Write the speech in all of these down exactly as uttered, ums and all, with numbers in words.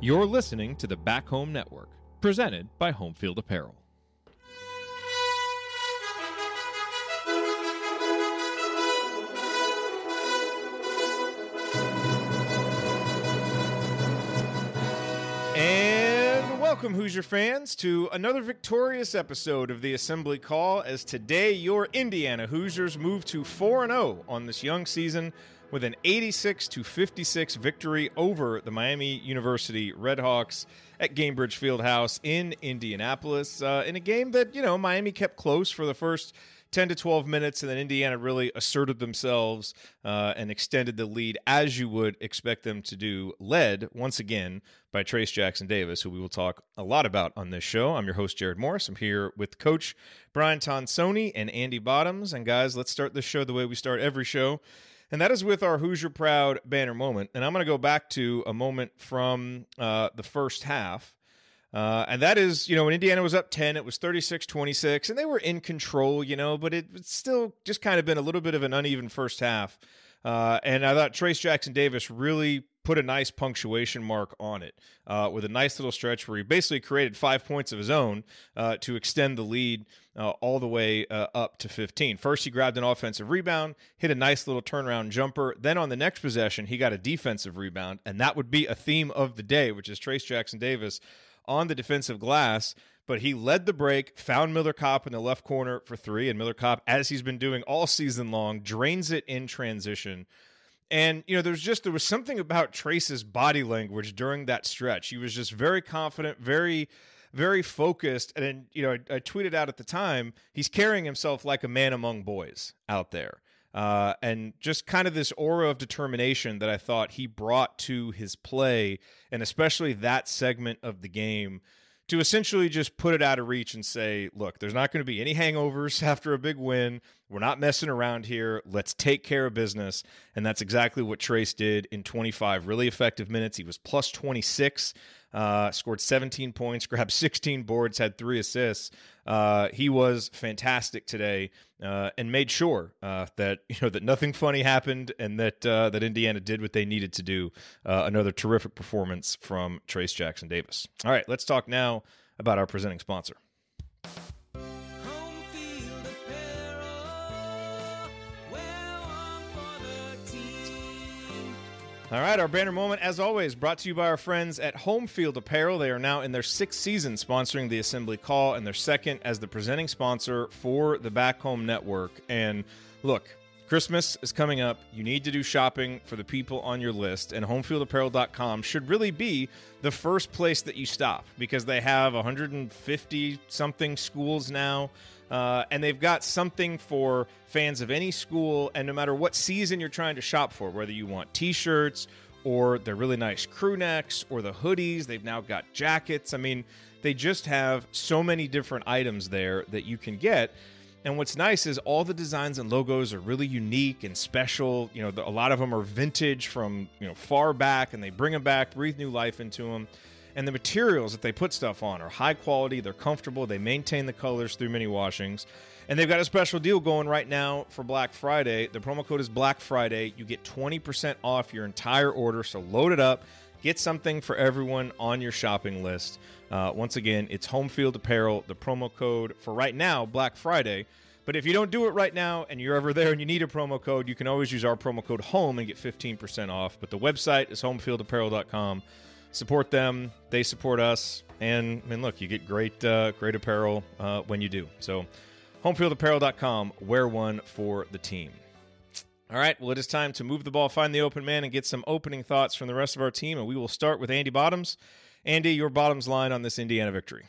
You're listening to the Back Home Network, presented by Home Field Apparel. And welcome, Hoosier fans, to another victorious episode of the Assembly Call, as today your Indiana Hoosiers move to four and oh on this young season with an eighty-six to fifty-six victory over the Miami University Redhawks at Gainbridge Fieldhouse in Indianapolis, uh, in a game that, you know, Miami kept close for the first ten to twelve minutes, and then Indiana really asserted themselves uh, and extended the lead, as you would expect them to do, led, once again, by Trayce Jackson-Davis, who we will talk a lot about on this show. I'm your host, Jared Morris. I'm here with Coach Brian Tonsoni and Andy Bottoms. And guys, let's start this show the way we start every show, and that is with our Hoosier Proud banner moment. And I'm going to go back to a moment from uh, the first half. Uh, and that is, you know, when Indiana was up ten, it was thirty-six twenty-six, and they were in control, you know, but it, it's still just kind of been a little bit of an uneven first half. Uh, and I thought Trayce Jackson-Davis really put a nice punctuation mark on it uh, with a nice little stretch where he basically created five points of his own uh, to extend the lead uh, all the way uh, up to fifteen. First, he grabbed an offensive rebound, hit a nice little turnaround jumper. Then on the next possession, he got a defensive rebound, and that would be a theme of the day, which is Trayce Jackson-Davis on the defensive glass. But he led the break, found Miller Kopp in the left corner for three, and Miller Kopp, as he's been doing all season long, drains it in transition. And, you know, there's just, there was something about Trayce's body language during that stretch. He was just very confident, very, very focused. And then, you know, I, I tweeted out at the time, he's carrying himself like a man among boys out there. Uh, and just kind of this aura of determination that I thought he brought to his play, and especially that segment of the game, to essentially just put it out of reach and say, look, there's not going to be any hangovers after a big win. We're not messing around here. Let's take care of business. And that's exactly what Trayce did in twenty-five really effective minutes. He was plus twenty-six, uh, scored seventeen points, grabbed sixteen boards, had three assists. Uh, he was fantastic today, uh, and made sure uh, that, you know, that nothing funny happened, and that uh, that Indiana did what they needed to do. Uh, another terrific performance from Trayce Jackson-Davis. All right, let's talk now about our presenting sponsor. All right, our banner moment, as always, brought to you by our friends at Home Field Apparel. They are now in their sixth season sponsoring the Assembly Call, and their second as the presenting sponsor for the Back Home Network. And look, Christmas is coming up. You need to do shopping for the people on your list, and home field apparel dot com should really be the first place that you stop, because they have one hundred fifty-something schools now. Uh, and they've got something for fans of any school, and no matter what season you're trying to shop for, whether you want T-shirts or their really nice crew necks or the hoodies, they've now got jackets. I mean, they just have so many different items there that you can get. And what's nice is all the designs and logos are really unique and special. You know, a lot of them are vintage from, you know, far back, and they bring them back, breathe new life into them. And the materials that they put stuff on are high quality, they're comfortable, they maintain the colors through many washings. And they've got a special deal going right now for Black Friday. The promo code is Black Friday. You get twenty percent off your entire order, so load it up. Get something for everyone on your shopping list. Uh, once again, it's Home Field Apparel, the promo code for right now, Black Friday. But if you don't do it right now and you're ever there and you need a promo code, you can always use our promo code HOME and get fifteen percent off. But the website is home field apparel dot com. Support them, they support us, and I mean, look, you get great uh, great apparel uh, when you do. So home field apparel dot com, wear one for the team. All right, well, it is time to move the ball, find the open man, and get some opening thoughts from the rest of our team, and we will start with Andy Bottoms. Andy, your bottoms line on this Indiana victory.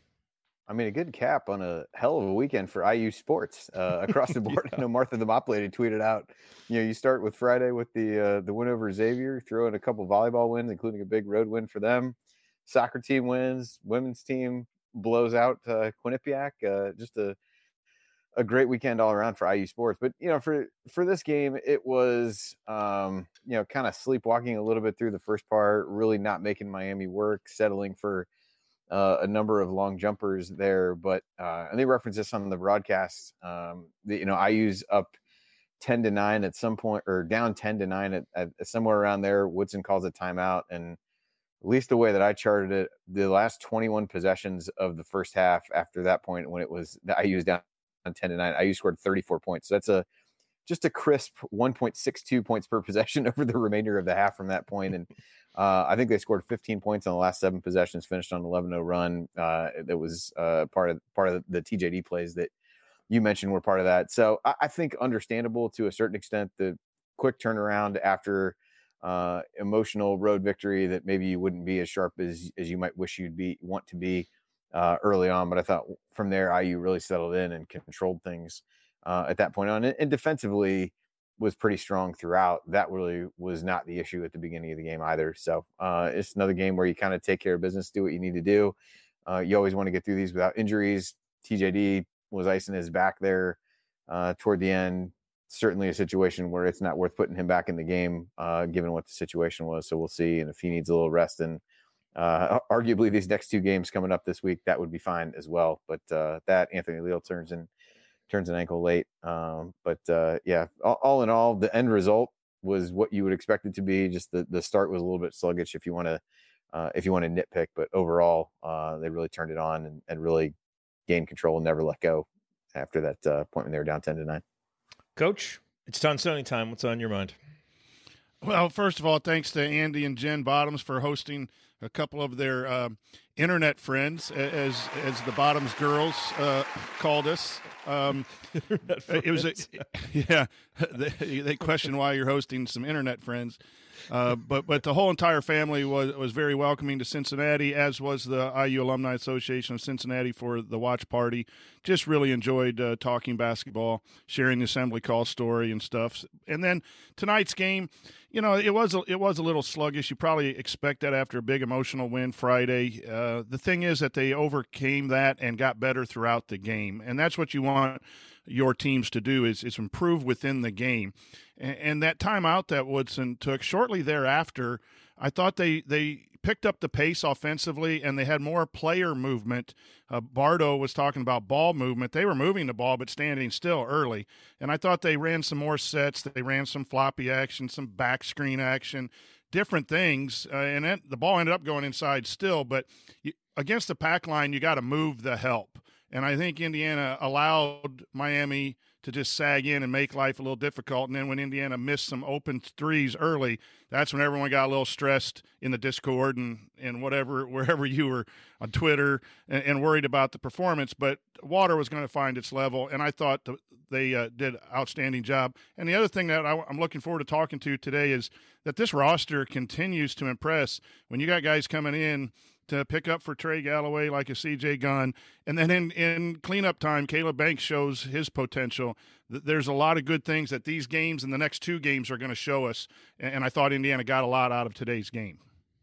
I mean, a good cap on a hell of a weekend for I U sports uh, across the board. yeah. I know Martha the Mop Lady tweeted out, you know, you start with Friday with the uh, the win over Xavier, throw in a couple volleyball wins, including a big road win for them. Soccer team wins, women's team blows out uh, Quinnipiac. Uh, just a a great weekend all around for I U sports. But, you know, for, for this game, it was, um, you know, kind of sleepwalking a little bit through the first part, really not making Miami work, settling for uh, a number of long jumpers there. But, uh, and they reference this on the broadcast, um, the, you know, I U's up ten to nine at some point, or down ten to nine at, at somewhere around there. Woodson calls a timeout and at least the way that I charted it, the last twenty-one possessions of the first half after that point, when it was the I U was down ten to nine, I U scored thirty-four points. So that's a just a crisp one point six two points per possession over the remainder of the half from that point. And uh, I think they scored fifteen points on the last seven possessions, finished on an eleven oh run. Uh, that was uh, part of part of the T J D plays that you mentioned were part of that. So I, I think understandable to a certain extent, the quick turnaround after uh, emotional road victory that maybe you wouldn't be as sharp as, as you might wish you'd be, want to be uh, early on. But I thought from there, I U really settled in and controlled things uh, at that point on. And, and defensively was pretty strong throughout. That really was not the issue at the beginning of the game either. So uh, it's another game where you kind of take care of business, do what you need to do. Uh, you always want to get through these without injuries. T J D was icing his back there uh, toward the end. Certainly a situation where it's not worth putting him back in the game, uh, given what the situation was. So we'll see. And if he needs a little rest, and uh, arguably these next two games coming up this week, that would be fine as well. But uh, that Anthony Leal turns in, turns an ankle late. Um, but uh, yeah, all, all in all, the end result was what you would expect it to be. Just the, the start was a little bit sluggish if you want to, uh, if you want to nitpick, but overall uh, they really turned it on and, and really gained control and never let go after that uh, point when they were down ten to nine. Coach, it's Ton Stoney time. What's on your mind? Well, first of all, thanks to Andy and Jen Bottoms for hosting a couple of their uh, internet friends, as as the Bottoms girls uh, called us. Um, it was a, yeah. They, they question why you're hosting some internet friends, uh, but but the whole entire family was was very welcoming to Cincinnati, as was the I U Alumni Association of Cincinnati for the watch party. Just really enjoyed uh, talking basketball, sharing the assembly call story and stuff. And then tonight's game, you know, it was a, it was a little sluggish. You probably expect that after a big emotional win Friday. Uh, the thing is that they overcame that and got better throughout the game, and that's what you want your teams to do is, is improve within the game. And, and that timeout that Woodson took shortly thereafter, I thought they, they picked up the pace offensively and they had more player movement. Uh, Bardo was talking about ball movement. They were moving the ball but standing still early. And I thought they ran some more sets. They ran some floppy action, some back screen action, different things. Uh, and then the ball ended up going inside still. But you, against the pack line, you got to move the help. And I think Indiana allowed Miami to just sag in and make life a little difficult. And then when Indiana missed some open threes early, that's when everyone got a little stressed in the Discord and, and whatever, wherever you were on Twitter and, and worried about the performance. But water was going to find its level, and I thought the, they uh, did an outstanding job. And the other thing that I, I'm looking forward to talking to today is that this roster continues to impress. When you got guys coming in to pick up for Trey Galloway like a C J Gunn. And then in, in cleanup time, Caleb Banks shows his potential. There's a lot of good things that these games and the next two games are going to show us. And I thought Indiana got a lot out of today's game.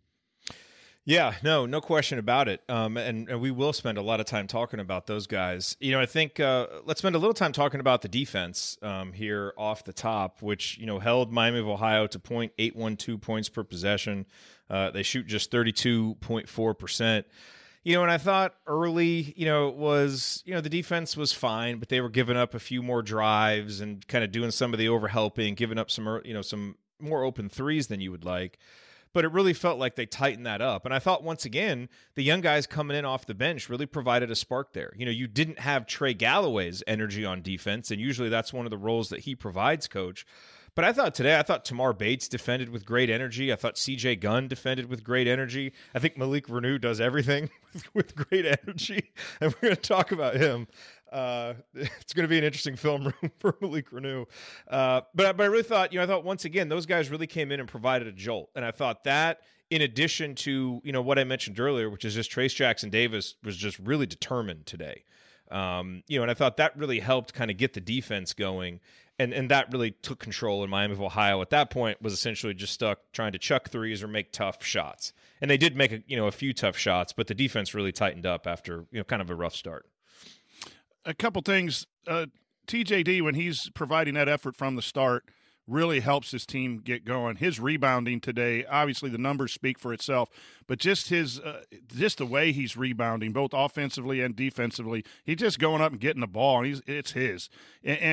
Yeah, no, no question about it. Um, and, and we will spend a lot of time talking about those guys. You know, I think uh, let's spend a little time talking about the defense um, here off the top, which, you know, held Miami of Ohio to point eight one two points per possession. Uh, they shoot just thirty-two point four percent. You know, and I thought early, you know, it was, you know, the defense was fine, but they were giving up a few more drives and kind of doing some of the overhelping, giving up some, you know, some more open threes than you would like. But it really felt like they tightened that up. And I thought, once again, the young guys coming in off the bench really provided a spark there. You know, you didn't have Trey Galloway's energy on defense, and usually that's one of the roles that he provides, Coach. But I thought today, I thought Tamar Bates defended with great energy. I thought C J Gunn defended with great energy. I think Malik Reneau does everything with, with great energy. And we're going to talk about him. Uh, it's going to be an interesting film room for Malik Reneau. Uh, but, but I really thought, you know, I thought once again, those guys really came in and provided a jolt. And I thought that, in addition to, you know, what I mentioned earlier, which is just Trace Jackson Davis was just really determined today. Um, you know, and I thought that really helped kind of get the defense going. And and that really took control in Miami of Ohio. At that point, was essentially just stuck trying to chuck threes or make tough shots. And they did make a, you know, a few tough shots, but the defense really tightened up after, you know, kind of a rough start. A couple things. Uh, T J D, when he's providing that effort from the start, really helps his team get going. His rebounding today, obviously the numbers speak for itself, but just his, uh, just the way he's rebounding, both offensively and defensively, he's just going up and getting the ball, and he's it's his. And, and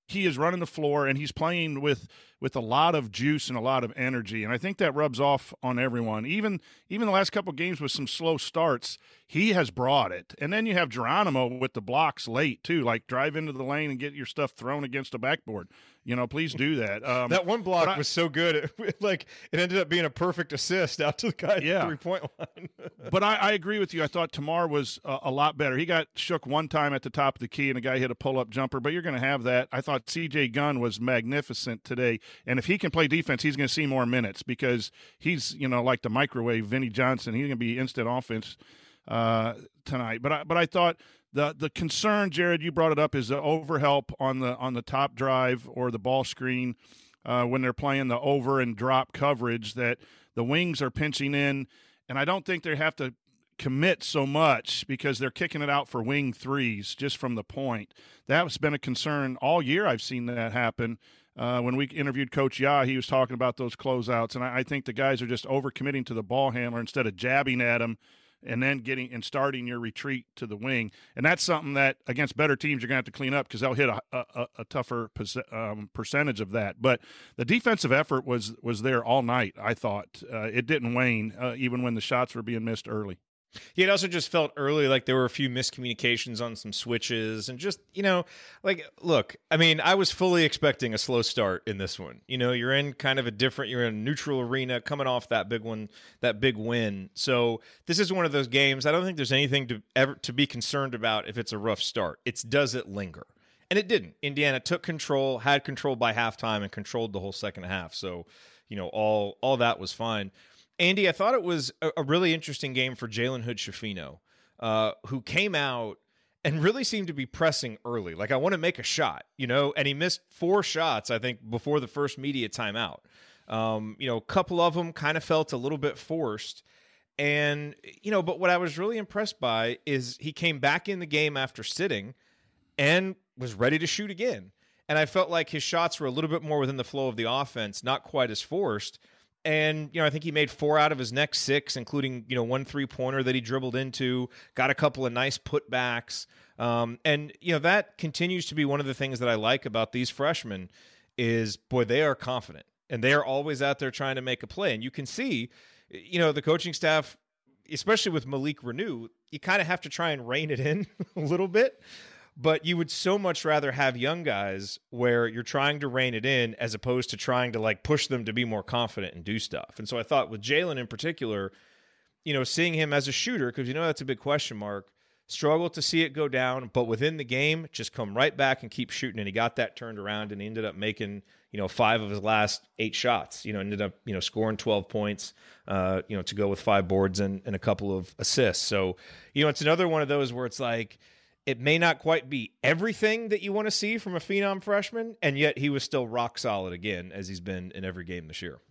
he is running the floor, and he's playing with with a lot of juice and a lot of energy, and I think that rubs off on everyone. Even even the last couple of games with some slow starts, he has brought it. And then you have Geronimo with the blocks late too, like drive into the lane and get your stuff thrown against a backboard. You know, please do that. Um, that one block I, was so good, it, like it ended up being a perfect assist out to the guy at yeah. the three-point line. But I, I agree with you. I thought Tamar was uh, a lot better. He got shook one time at the top of the key, and a guy hit a pull-up jumper. But you're going to have that. I thought C J Gunn was magnificent today, and if he can play defense, he's going to see more minutes because he's, you know, like the microwave Vinnie Johnson. He's going to be instant offense uh, tonight. But I, but I thought. The the concern, Jared, you brought it up, is the overhelp on the on the top drive or the ball screen uh, when they're playing the over and drop coverage, that the wings are pinching in, and I don't think they have to commit so much because they're kicking it out for wing threes just from the point. That's been a concern all year. I've seen that happen. Uh, when we interviewed Coach Ya, he was talking about those closeouts, and I, I think the guys are just overcommitting to the ball handler instead of jabbing at him and then getting and starting your retreat to the wing. And that's something that against better teams you're going to have to clean up because they'll hit a, a, a tougher um, percentage of that. But the defensive effort was was there all night, I thought. Uh, it didn't wane, uh, even when the shots were being missed early. Yeah, it also just felt early like there were a few miscommunications on some switches and just, you know, like, look, I mean, I was fully expecting a slow start in this one. You know, you're in kind of a different, you're in a neutral arena coming off that big one, that big win. So this is one of those games. I don't think there's anything to ever to be concerned about if it's a rough start. It's does it linger? And it didn't. Indiana took control, had control by halftime, and controlled the whole second half. So, you know, all all that was fine. Andy, I thought it was a, a really interesting game for Jalen Hood-Schifino, uh, who came out and really seemed to be pressing early. Like, I want to make a shot, you know, and he missed four shots, I think, before the first media timeout. Um, you know, a couple of them kind of felt a little bit forced. And, you know, but what I was really impressed by is he came back in the game after sitting and was ready to shoot again. And I felt like his shots were a little bit more within the flow of the offense, not quite as forced. And, you know, I think he made four out of his next six, including, you know, one three-pointer that he dribbled into, got a couple of nice putbacks. Um, and, you know, that continues to be one of the things that I like about these freshmen is, boy, they are confident. And they are always out there trying to make a play. And you can see, you know, the coaching staff, especially with Malik Renew, you kind of have to try and rein it in a little bit. But you would so much rather have young guys where you're trying to rein it in as opposed to trying to like push them to be more confident and do stuff. And so I thought with Jalen in particular, you know, seeing him as a shooter, because you know that's a big question mark, struggled to see it go down, but within the game, just come right back and keep shooting. And he got that turned around and he ended up making, you know, five of his last eight shots, you know, ended up, you know, scoring twelve points, uh, you know, to go with five boards and, and a couple of assists. So, you know, it's another one of those where it's like, it may not quite be everything that you want to see from a phenom freshman, and yet he was still rock solid again, as he's been in every game this year.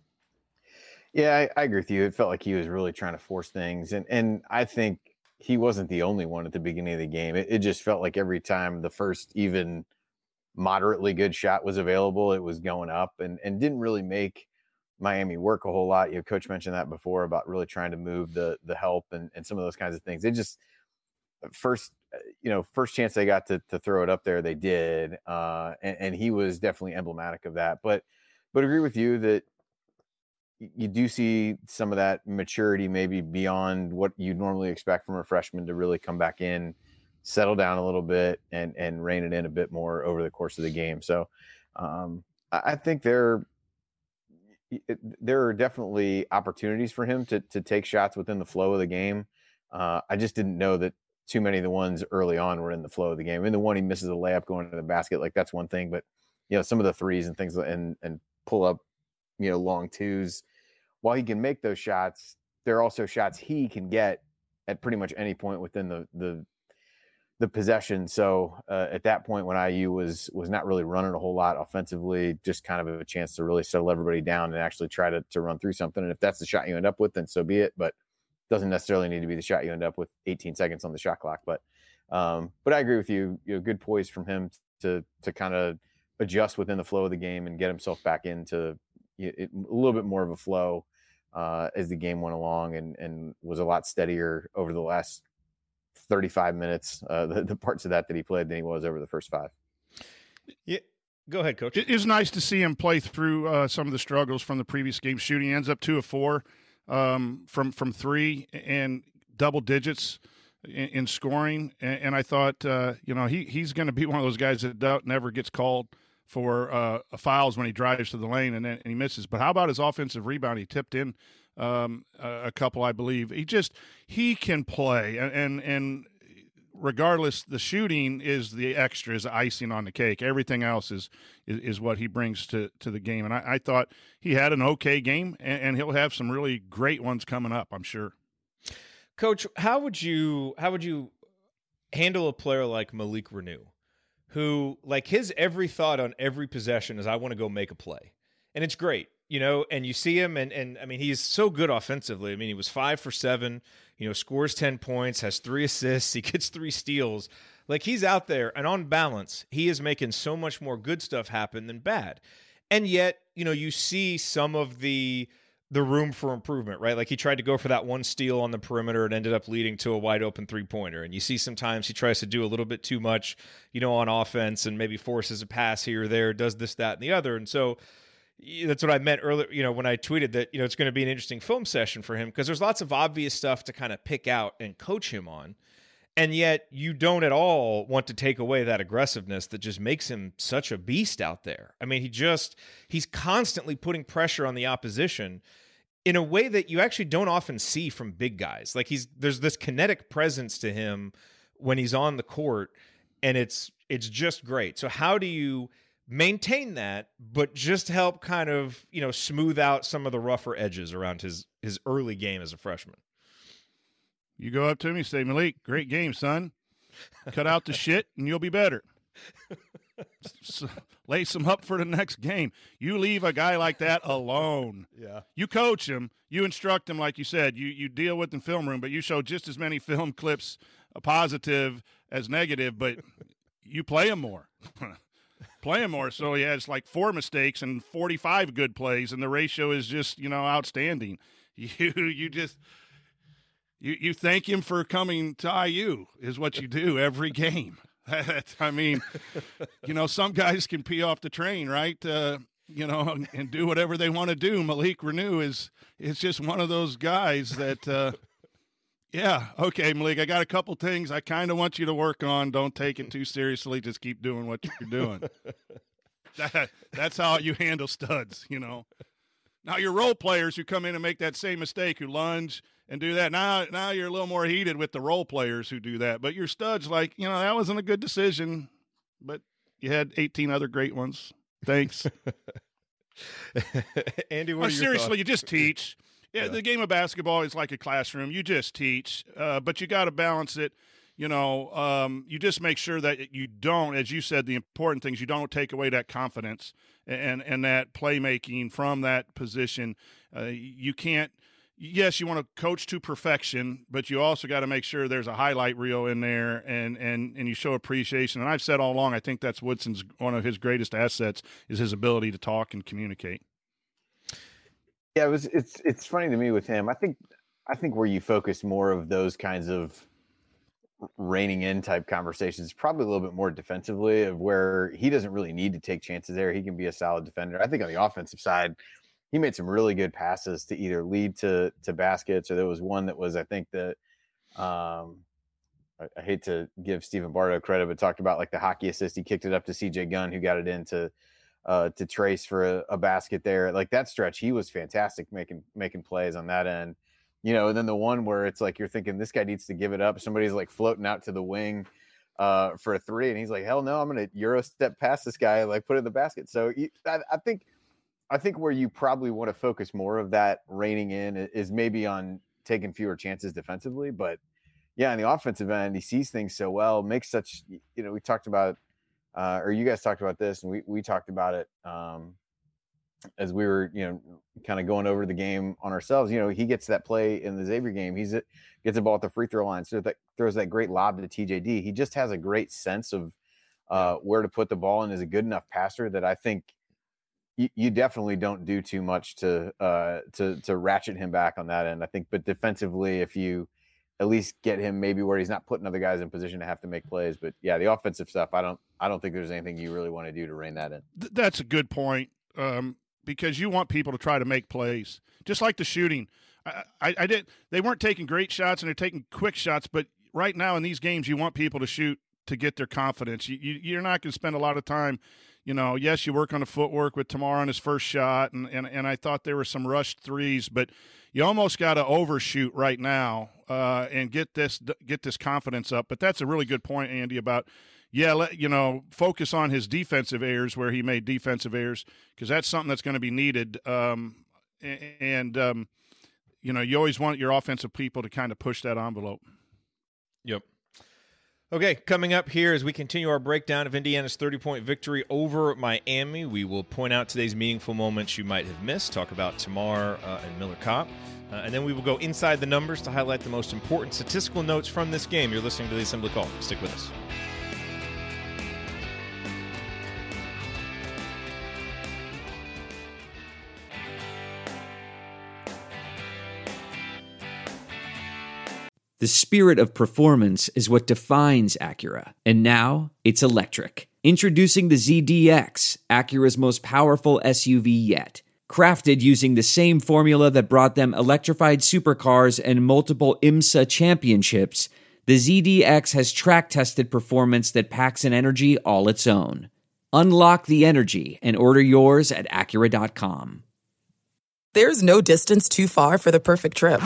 Yeah, I, I agree with you. It felt like he was really trying to force things, and and I think he wasn't the only one at the beginning of the game. It, it just felt like every time the first even moderately good shot was available, it was going up, and and didn't really make Miami work a whole lot. You know, Coach mentioned that before about really trying to move the the help and and some of those kinds of things. They just first. You know, first chance they got to to throw it up there, they did, uh, and, and he was definitely emblematic of that. But, but agree with you that you do see some of that maturity, maybe beyond what you'd normally expect from a freshman, to really come back in, settle down a little bit, and and rein it in a bit more over the course of the game. So, um, I think there there are definitely opportunities for him to to take shots within the flow of the game. Uh, I just didn't know that too many of the ones early on were in the flow of the game. I mean, the one he misses a layup going to the basket, like that's one thing, but you know, some of the threes and things and, and pull up, you know, long twos, while he can make those shots, there are also shots he can get at pretty much any point within the, the, the possession. So uh, at that point when I U was, was not really running a whole lot offensively, just kind of a chance to really settle everybody down and actually try to, to run through something. And if that's the shot you end up with, then so be it. But doesn't necessarily need to be the shot you end up with eighteen seconds on the shot clock. But, um, but I agree with you, you know, good poise from him to, to kind of adjust within the flow of the game and get himself back into it, a little bit more of a flow uh, as the game went along, and, and was a lot steadier over the last thirty-five minutes, uh, the, the parts of that that he played, than he was over the first five. Yeah. Go ahead, Coach. It is nice to see him play through uh, some of the struggles from the previous game. Shooting ends up two of four um, from from three and double digits in, in scoring. And, and I thought, uh, you know, he he's going to be one of those guys that doubt never gets called for uh, fouls when he drives to the lane and then and he misses. But how about his offensive rebound? He tipped in um, a, a couple, I believe. He just he can play and and. and regardless, the shooting is the extra, is the icing on the cake. Everything else is is, is what he brings to, to the game. And I, I thought he had an okay game, and, and he'll have some really great ones coming up, I'm sure. Coach, how would you how would you handle a player like Malik Renew, who, like, his every thought on every possession is, I want to go make a play. And it's great, you know, and you see him, and, and I mean, he's so good offensively. I mean, he was five for seven, you know, scores ten points, has three assists, he gets three steals. Like, he's out there, and on balance, he is making so much more good stuff happen than bad. And yet, you know, you see some of the the room for improvement, right? Like, he tried to go for that one steal on the perimeter and ended up leading to a wide open three-pointer. And you see sometimes he tries to do a little bit too much, you know, on offense and maybe forces a pass here or there, does this, that, and the other. And so that's what I meant earlier, you know, when I tweeted that, you know, it's going to be an interesting film session for him because there's lots of obvious stuff to kind of pick out and coach him on. And yet you don't at all want to take away that aggressiveness that just makes him such a beast out there. I mean, he just, he's constantly putting pressure on the opposition in a way that you actually don't often see from big guys. Like, he's, there's this kinetic presence to him when he's on the court, and it's, it's just great. So how do you maintain that, but just help kind of, you know, smooth out some of the rougher edges around his, his early game as a freshman? You go up to me, say, Malik, great game, son. Cut out the shit and you'll be better. So, lace him up for the next game. You leave a guy like that alone. Yeah. You coach him. You instruct him, like you said. You you deal with in film room, but you show just as many film clips, uh, positive as negative, but you play him more. Play him more. So he has like four mistakes and forty-five good plays, and the ratio is just, you know, outstanding. You you just you you thank him for coming to I U is what you do every game. I mean, you know, some guys can pee off the train, right? Uh, you know, and, and do whatever they want to do. Malik Renew is is just one of those guys that, uh, yeah, okay, Malik, I got a couple things I kind of want you to work on. Don't take it too seriously. Just keep doing what you're doing. that, that's how you handle studs, you know. Now, your role players who come in and make that same mistake, who lunge and do that, now now you're a little more heated with the role players who do that. But your studs, like, you know, that wasn't a good decision, but you had eighteen other great ones. Thanks. Andy, what oh, are your seriously, thoughts? You just teach. Yeah, yeah, the game of basketball is like a classroom. You just teach, uh, but you got to balance it. You know, um, you just make sure that you don't, as you said, the important things, you don't take away that confidence and and that playmaking from that position. Uh, you can't, yes, you want to coach to perfection, but you also got to make sure there's a highlight reel in there and, and, and you show appreciation. And I've said all along, I think that's Woodson's, one of his greatest assets is his ability to talk and communicate. Yeah, it was, it's, it's funny to me with him. I think, I think where you focus more of those kinds of reining in type conversations, probably a little bit more defensively, of where he doesn't really need to take chances there. He can be a solid defender. I think on the offensive side, he made some really good passes to either lead to, to baskets, or there was one that was, I think that, um, I, I hate to give Stephen Bardo credit, but talked about like the hockey assist. He kicked it up to C J Gunn, who got it into, uh, to Trace for a, a basket there. Like that stretch, he was fantastic making, making plays on that end. You know, and then the one where it's like you're thinking this guy needs to give it up. Somebody's like floating out to the wing uh, for a three, and he's like, "Hell no, I'm going to Euro step past this guy, like put it in the basket." So I, I think, I think where you probably want to focus more of that reining in is maybe on taking fewer chances defensively. But yeah, on the offensive end, he sees things so well, makes such. You know, we talked about, uh, or you guys talked about this, and we we talked about it. Um, as we were, you know, kind of going over the game on ourselves, you know, he gets that play in the Xavier game. He's gets the ball at the free throw line. So that throws that great lob to T J D. He just has a great sense of uh, where to put the ball and is a good enough passer that I think you, you definitely don't do too much to, uh, to, to ratchet him back on that end. I think, but defensively, if you at least get him maybe where he's not putting other guys in position to have to make plays, but yeah, the offensive stuff, I don't, I don't think there's anything you really want to do to rein that in. Th- that's a good point, um, because you want people to try to make plays, just like the shooting. I, I, I did. They weren't taking great shots, and they're taking quick shots. But right now in these games, you want people to shoot to get their confidence. You, you, you're not going to spend a lot of time. You know, yes, you work on the footwork with Tamar on his first shot, and, and, and I thought there were some rushed threes, but you almost got to overshoot right now uh, and get this get this confidence up. But that's a really good point, Andy, about, yeah, let, you know, focus on his defensive errors where he made defensive errors, because that's something that's going to be needed. Um, and, um, you know, you always want your offensive people to kind of push that envelope. Yep. Okay, coming up here as we continue our breakdown of Indiana's thirty-point victory over Miami, we will point out today's meaningful moments you might have missed, talk about Tamar uh, and Miller Kopp, uh, and then we will go inside the numbers to highlight the most important statistical notes from this game. You're listening to the Assembly Call. Stick with us. The spirit of performance is what defines Acura, and now it's electric. Introducing the Z D X, Acura's most powerful S U V yet. Crafted using the same formula that brought them electrified supercars and multiple IMSA championships, the Z D X has track-tested performance that packs an energy all its own. Unlock the energy and order yours at Acura dot com. There's no distance too far for the perfect trip.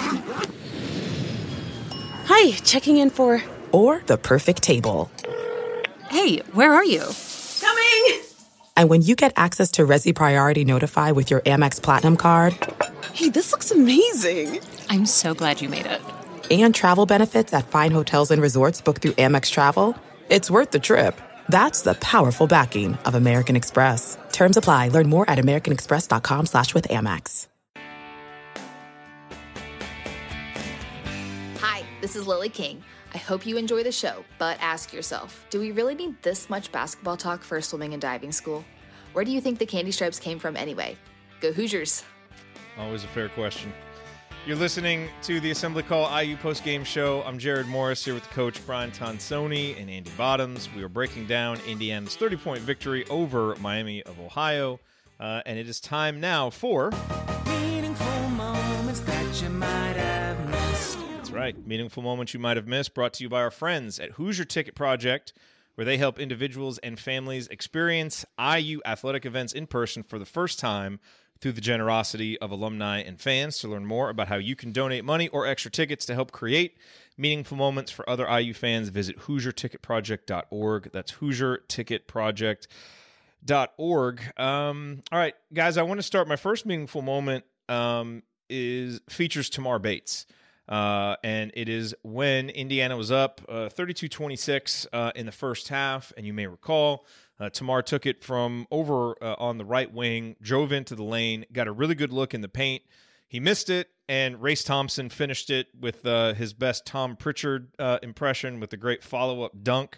Hi, checking in for... Or the perfect table. Hey, where are you? Coming! And when you get access to Resi Priority Notify with your Amex Platinum card... Hey, this looks amazing! I'm so glad you made it. And travel benefits at fine hotels and resorts booked through Amex Travel, it's worth the trip. That's the powerful backing of American Express. Terms apply. Learn more at americanexpress.com slash with Amex. Hi, this is Lily King. I hope you enjoy the show, but ask yourself, do we really need this much basketball talk for a swimming and diving school? Where do you think the candy stripes came from anyway? Go Hoosiers. Always a fair question. You're listening to the Assembly Call I U postgame show. I'm Jared Morris here with the coach Brian Tonsoni and Andy Bottoms. We are breaking down Indiana's thirty-point victory over Miami of Ohio. Uh, and it is time now for... Meaningful moments that you might have missed. That's right. Meaningful moments you might have missed, brought to you by our friends at Hoosier Ticket Project, where they help individuals and families experience I U athletic events in person for the first time through the generosity of alumni and fans. To learn more about how you can donate money or extra tickets to help create meaningful moments for other I U fans, visit hoosier ticket project dot org. That's hoosier ticket project dot org. Um, all right, guys, I want to start. My first meaningful moment um, is features Tamar Bates. Uh, and it is when Indiana was up uh, thirty-two twenty-six uh, in the first half. And you may recall, uh, Tamar took it from over uh, on the right wing, drove into the lane, got a really good look in the paint. He missed it, and Race Thompson finished it with uh, his best Tom Pritchard uh, impression with a great follow-up dunk.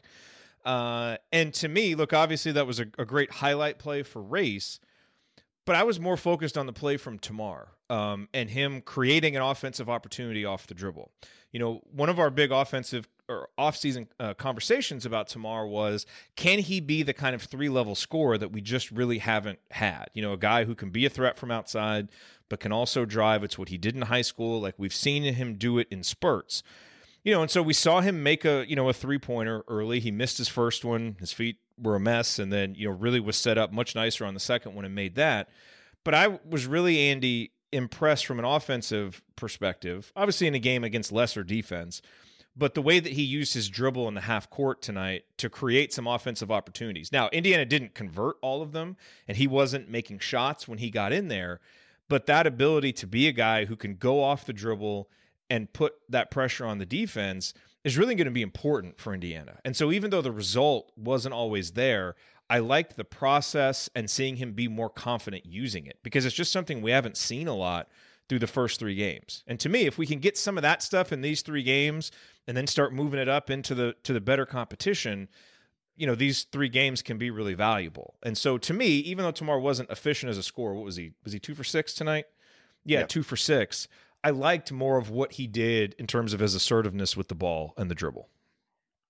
Uh, and to me, look, obviously that was a, a great highlight play for Race, but I was more focused on the play from Tamar. Um, and him creating an offensive opportunity off the dribble. You know, one of our big offensive or offseason uh, conversations about Tamar was, can he be the kind of three-level scorer that we just really haven't had? You know, a guy who can be a threat from outside, but can also drive. It's what he did in high school. Like, we've seen him do it in spurts. You know, and so we saw him make a, you know, a three-pointer early. He missed his first one. His feet were a mess, and then, you know, really was set up much nicer on the second one and made that. But I was really, Andy, impressed from an offensive perspective, obviously in a game against lesser defense, but the way that he used his dribble in the half court tonight to create some offensive opportunities. Now, Indiana didn't convert all of them, and he wasn't making shots when he got in there, but that ability to be a guy who can go off the dribble and put that pressure on the defense is really going to be important for Indiana. And so even though the result wasn't always there, I liked the process and seeing him be more confident using it, because it's just something we haven't seen a lot through the first three games. And to me, if we can get some of that stuff in these three games and then start moving it up into the to the better competition, you know, these three games can be really valuable. And so to me, even though Tamar wasn't efficient as a scorer, what was he? Was he two for six tonight? Yeah, yeah. two for six. I liked more of what he did in terms of his assertiveness with the ball and the dribble.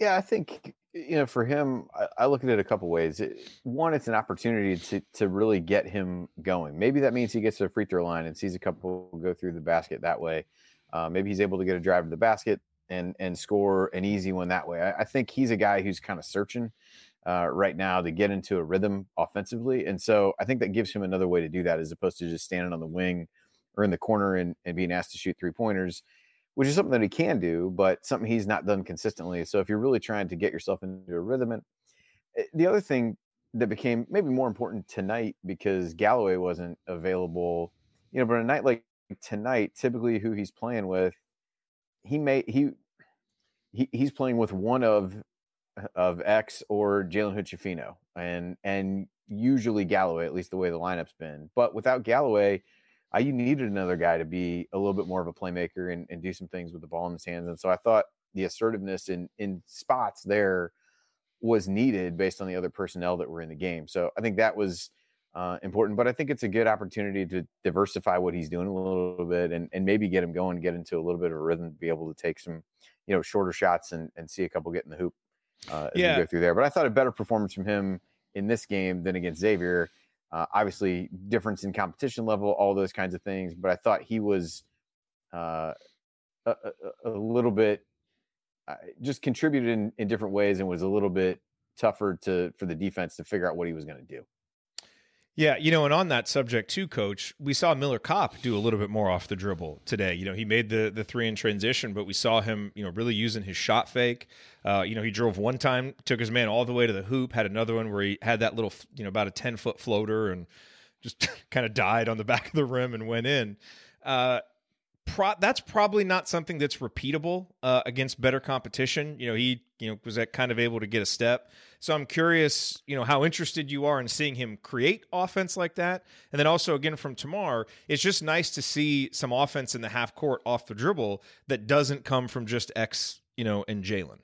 Yeah, I think, you know, for him, I, I look at it a couple ways. It, one, it's an opportunity to to really get him going. Maybe that means he gets to the free throw line and sees a couple go through the basket that way. Uh, maybe he's able to get a drive to the basket and and score an easy one that way. I, I think he's a guy who's kind of searching uh, right now to get into a rhythm offensively. And so I think that gives him another way to do that as opposed to just standing on the wing or in the corner and, and being asked to shoot three pointers, which is something that he can do, but something he's not done consistently. So if you're really trying to get yourself into a rhythm, and the other thing that became maybe more important tonight because Galloway wasn't available, you know, but a night like tonight, typically who he's playing with, he may, he, he he's playing with one of, of X or Jalen Hood-Schifino and, and usually Galloway, at least the way the lineup's been, but without Galloway, I you needed another guy to be a little bit more of a playmaker and, and do some things with the ball in his hands. And so I thought the assertiveness in, in spots there was needed based on the other personnel that were in the game. So I think that was uh, important, but I think it's a good opportunity to diversify what he's doing a little bit and, and maybe get him going, get into a little bit of a rhythm to be able to take some, you know, shorter shots and, and see a couple get in the hoop uh, as yeah. we go through there. But I thought a better performance from him in this game than against Xavier. Uh, obviously, difference in competition level, all those kinds of things. But I thought he was uh, a, a, a little bit uh, just contributed in, in different ways and was a little bit tougher to for the defense to figure out what he was going to do. Yeah, you know, and on that subject too, Coach, we saw Miller Kopp do a little bit more off the dribble today. You know, he made the the three in transition, but we saw him, you know, really using his shot fake. Uh, you know, he drove one time, took his man all the way to the hoop, had another one where he had that little, you know, about a ten foot floater and just kind of died on the back of the rim and went in. Uh, pro- that's probably not something that's repeatable uh, against better competition. You know, he, you know, was that kind of able to get a step. So I'm curious, you know, how interested you are in seeing him create offense like that. And then also, again, from Tamar, it's just nice to see some offense in the half court off the dribble that doesn't come from just X, you know, and Jalen.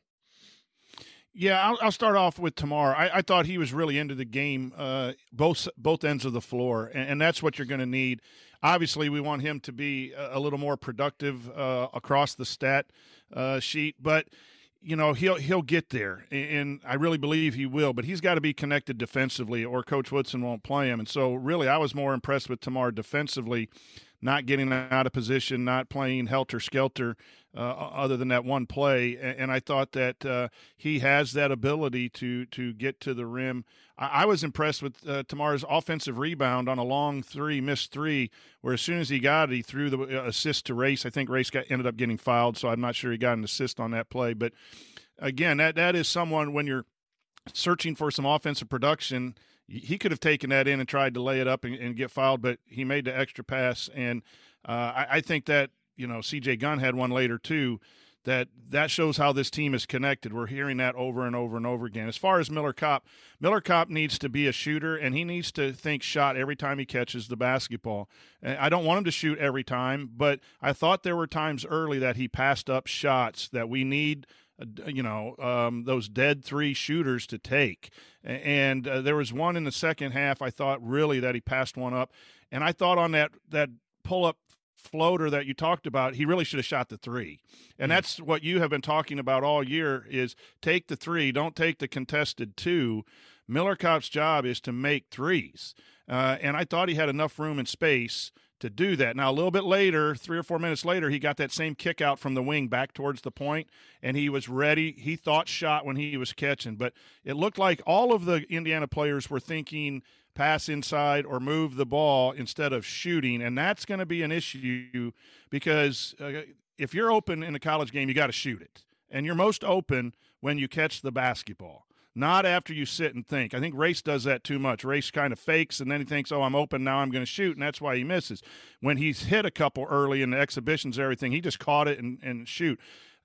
Yeah, I'll, I'll start off with Tamar. I, I thought he was really into the game, uh, both both ends of the floor, and, and that's what you're going to need. Obviously, we want him to be a, a little more productive uh, across the stat uh, sheet, but you know, he'll he'll get there, and I really believe he will, but he's got to be connected defensively or Coach Woodson won't play him. And so really I was more impressed with Tamar defensively, not getting out of position, not playing helter-skelter uh, other than that one play. And I thought that uh, he has that ability to to get to the rim. I, I was impressed with uh, Tamar's offensive rebound on a long three, missed three, where as soon as he got it, he threw the assist to Race. I think Race got ended up getting fouled, so I'm not sure he got an assist on that play. But, again, that that is someone when you're searching for some offensive production – he could have taken that in and tried to lay it up and, and get fouled, but he made the extra pass. And uh, I, I think that, you know, C J Gunn had one later too, that that shows how this team is connected. We're hearing that over and over and over again. As far as Miller Kopp, Miller Kopp needs to be a shooter, and he needs to think shot every time he catches the basketball. And I don't want him to shoot every time, but I thought there were times early that he passed up shots that we need – you know, um, those dead three shooters to take. And uh, there was one in the second half, I thought, really, that he passed one up. And I thought on that that pull-up floater that you talked about, he really should have shot the three. And that's what you have been talking about all year is take the three, don't take the contested two. Miller Kopp's job is to make threes. Uh, and I thought he had enough room and space to do that. Now, a little bit later, three or four minutes later, he got that same kick out from the wing back towards the point, and he was ready. He thought shot when he was catching, but it looked like all of the Indiana players were thinking pass inside or move the ball instead of shooting, and that's going to be an issue because uh, if you're open in a college game, you got to shoot it, and you're most open when you catch the basketball. Not after you sit and think. I think Race does that too much. Race kind of fakes, and then he thinks, oh, I'm open, now I'm going to shoot, and that's why he misses. When he's hit a couple early in the exhibitions and everything, he just caught it and, and shoot.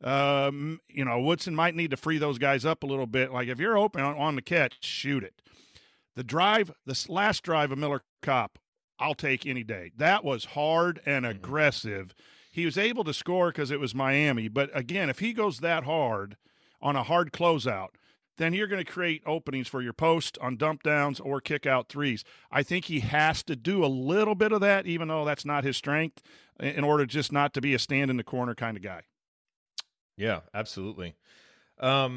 Um, you know, Woodson might need to free those guys up a little bit. Like, if you're open on, on the catch, shoot it. The drive, this last drive of Miller Kopp, I'll take any day. That was hard and aggressive. He was able to score because it was Miami, but, again, if he goes that hard on a hard closeout, then you're going to create openings for your post on dump downs or kick out threes. I think he has to do a little bit of that, even though that's not his strength, in order just not to be a stand in the corner kind of guy. Yeah, absolutely. Um,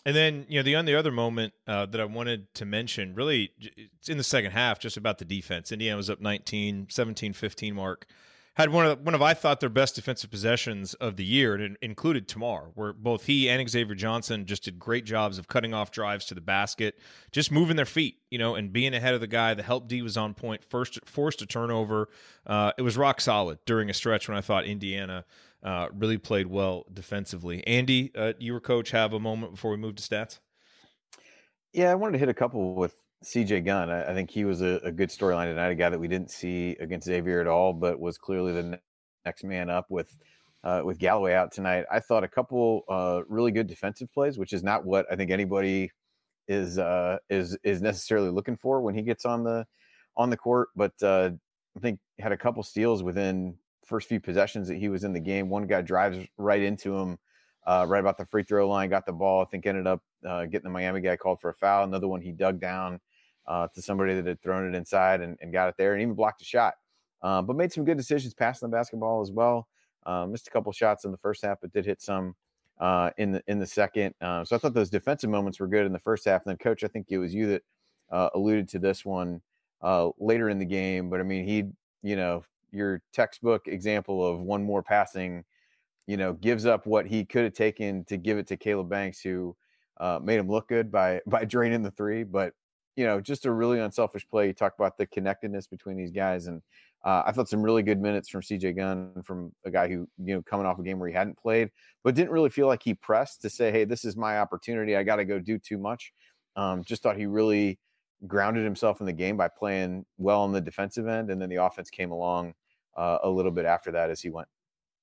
And then, you know, the only other moment uh, that I wanted to mention, really, it's in the second half, just about the defense. Indiana was up nineteen, seventeen fifteen mark. Had one of, one of I thought, their best defensive possessions of the year, and it included Tamar, where both he and Xavier Johnson just did great jobs of cutting off drives to the basket, just moving their feet, you know, and being ahead of the guy. The help D was on point, first forced a turnover. Uh, it was rock solid during a stretch when I thought Indiana uh, really played well defensively. Andy, uh, you or Coach have a moment before we move to stats? Yeah, I wanted to hit a couple with C J Gunn. I, I think he was a, a good storyline tonight, a guy that we didn't see against Xavier at all, but was clearly the ne- next man up with uh, with Galloway out tonight. I thought a couple uh, really good defensive plays, which is not what I think anybody is uh, is is necessarily looking for when he gets on the on the court. But uh, I think had a couple steals within first few possessions that he was in the game. One guy drives right into him, uh, right about the free throw line, got the ball. I think ended up uh, getting the Miami guy called for a foul. Another one he dug down Uh, to somebody that had thrown it inside and, and got it there and even blocked a shot. Uh, but made some good decisions passing the basketball as well. Uh, missed a couple shots in the first half, but did hit some uh, in the in the second. Uh, so I thought those defensive moments were good in the first half. And then, Coach, I think it was you that uh, alluded to this one uh, later in the game. But, I mean, he, you know, your textbook example of one more passing, you know, gives up what he could have taken to give it to Caleb Banks, who uh, made him look good by by draining the three. But you know, just a really unselfish play. You talk about the connectedness between these guys. And uh, I thought some really good minutes from C J Gunn, from a guy who, you know, coming off a game where he hadn't played, but didn't really feel like he pressed to say, hey, this is my opportunity. I got to go do too much. Um, just thought he really grounded himself in the game by playing well on the defensive end. And then the offense came along uh, a little bit after that as he went.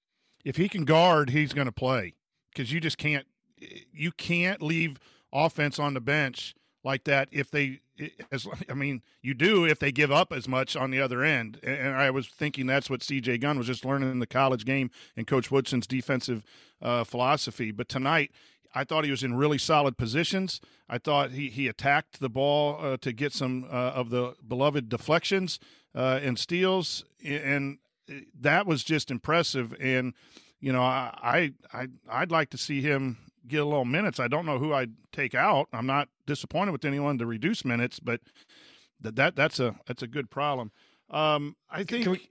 If he can guard, he's going to play, because you just can't, you can't leave offense on the bench like that if they, as I mean, you do if they give up as much on the other end. And I was thinking that's what C J Gunn was just learning in the college game and Coach Woodson's defensive uh, philosophy. But tonight, I thought he was in really solid positions. I thought he, he attacked the ball uh, to get some uh, of the beloved deflections uh, and steals, and that was just impressive. And, you know, I, I, I'd like to see him get a little minutes. I don't know who I'd take out. I'm not disappointed with anyone to reduce minutes, but that, that that's a that's a good problem. Um, I think. Can we,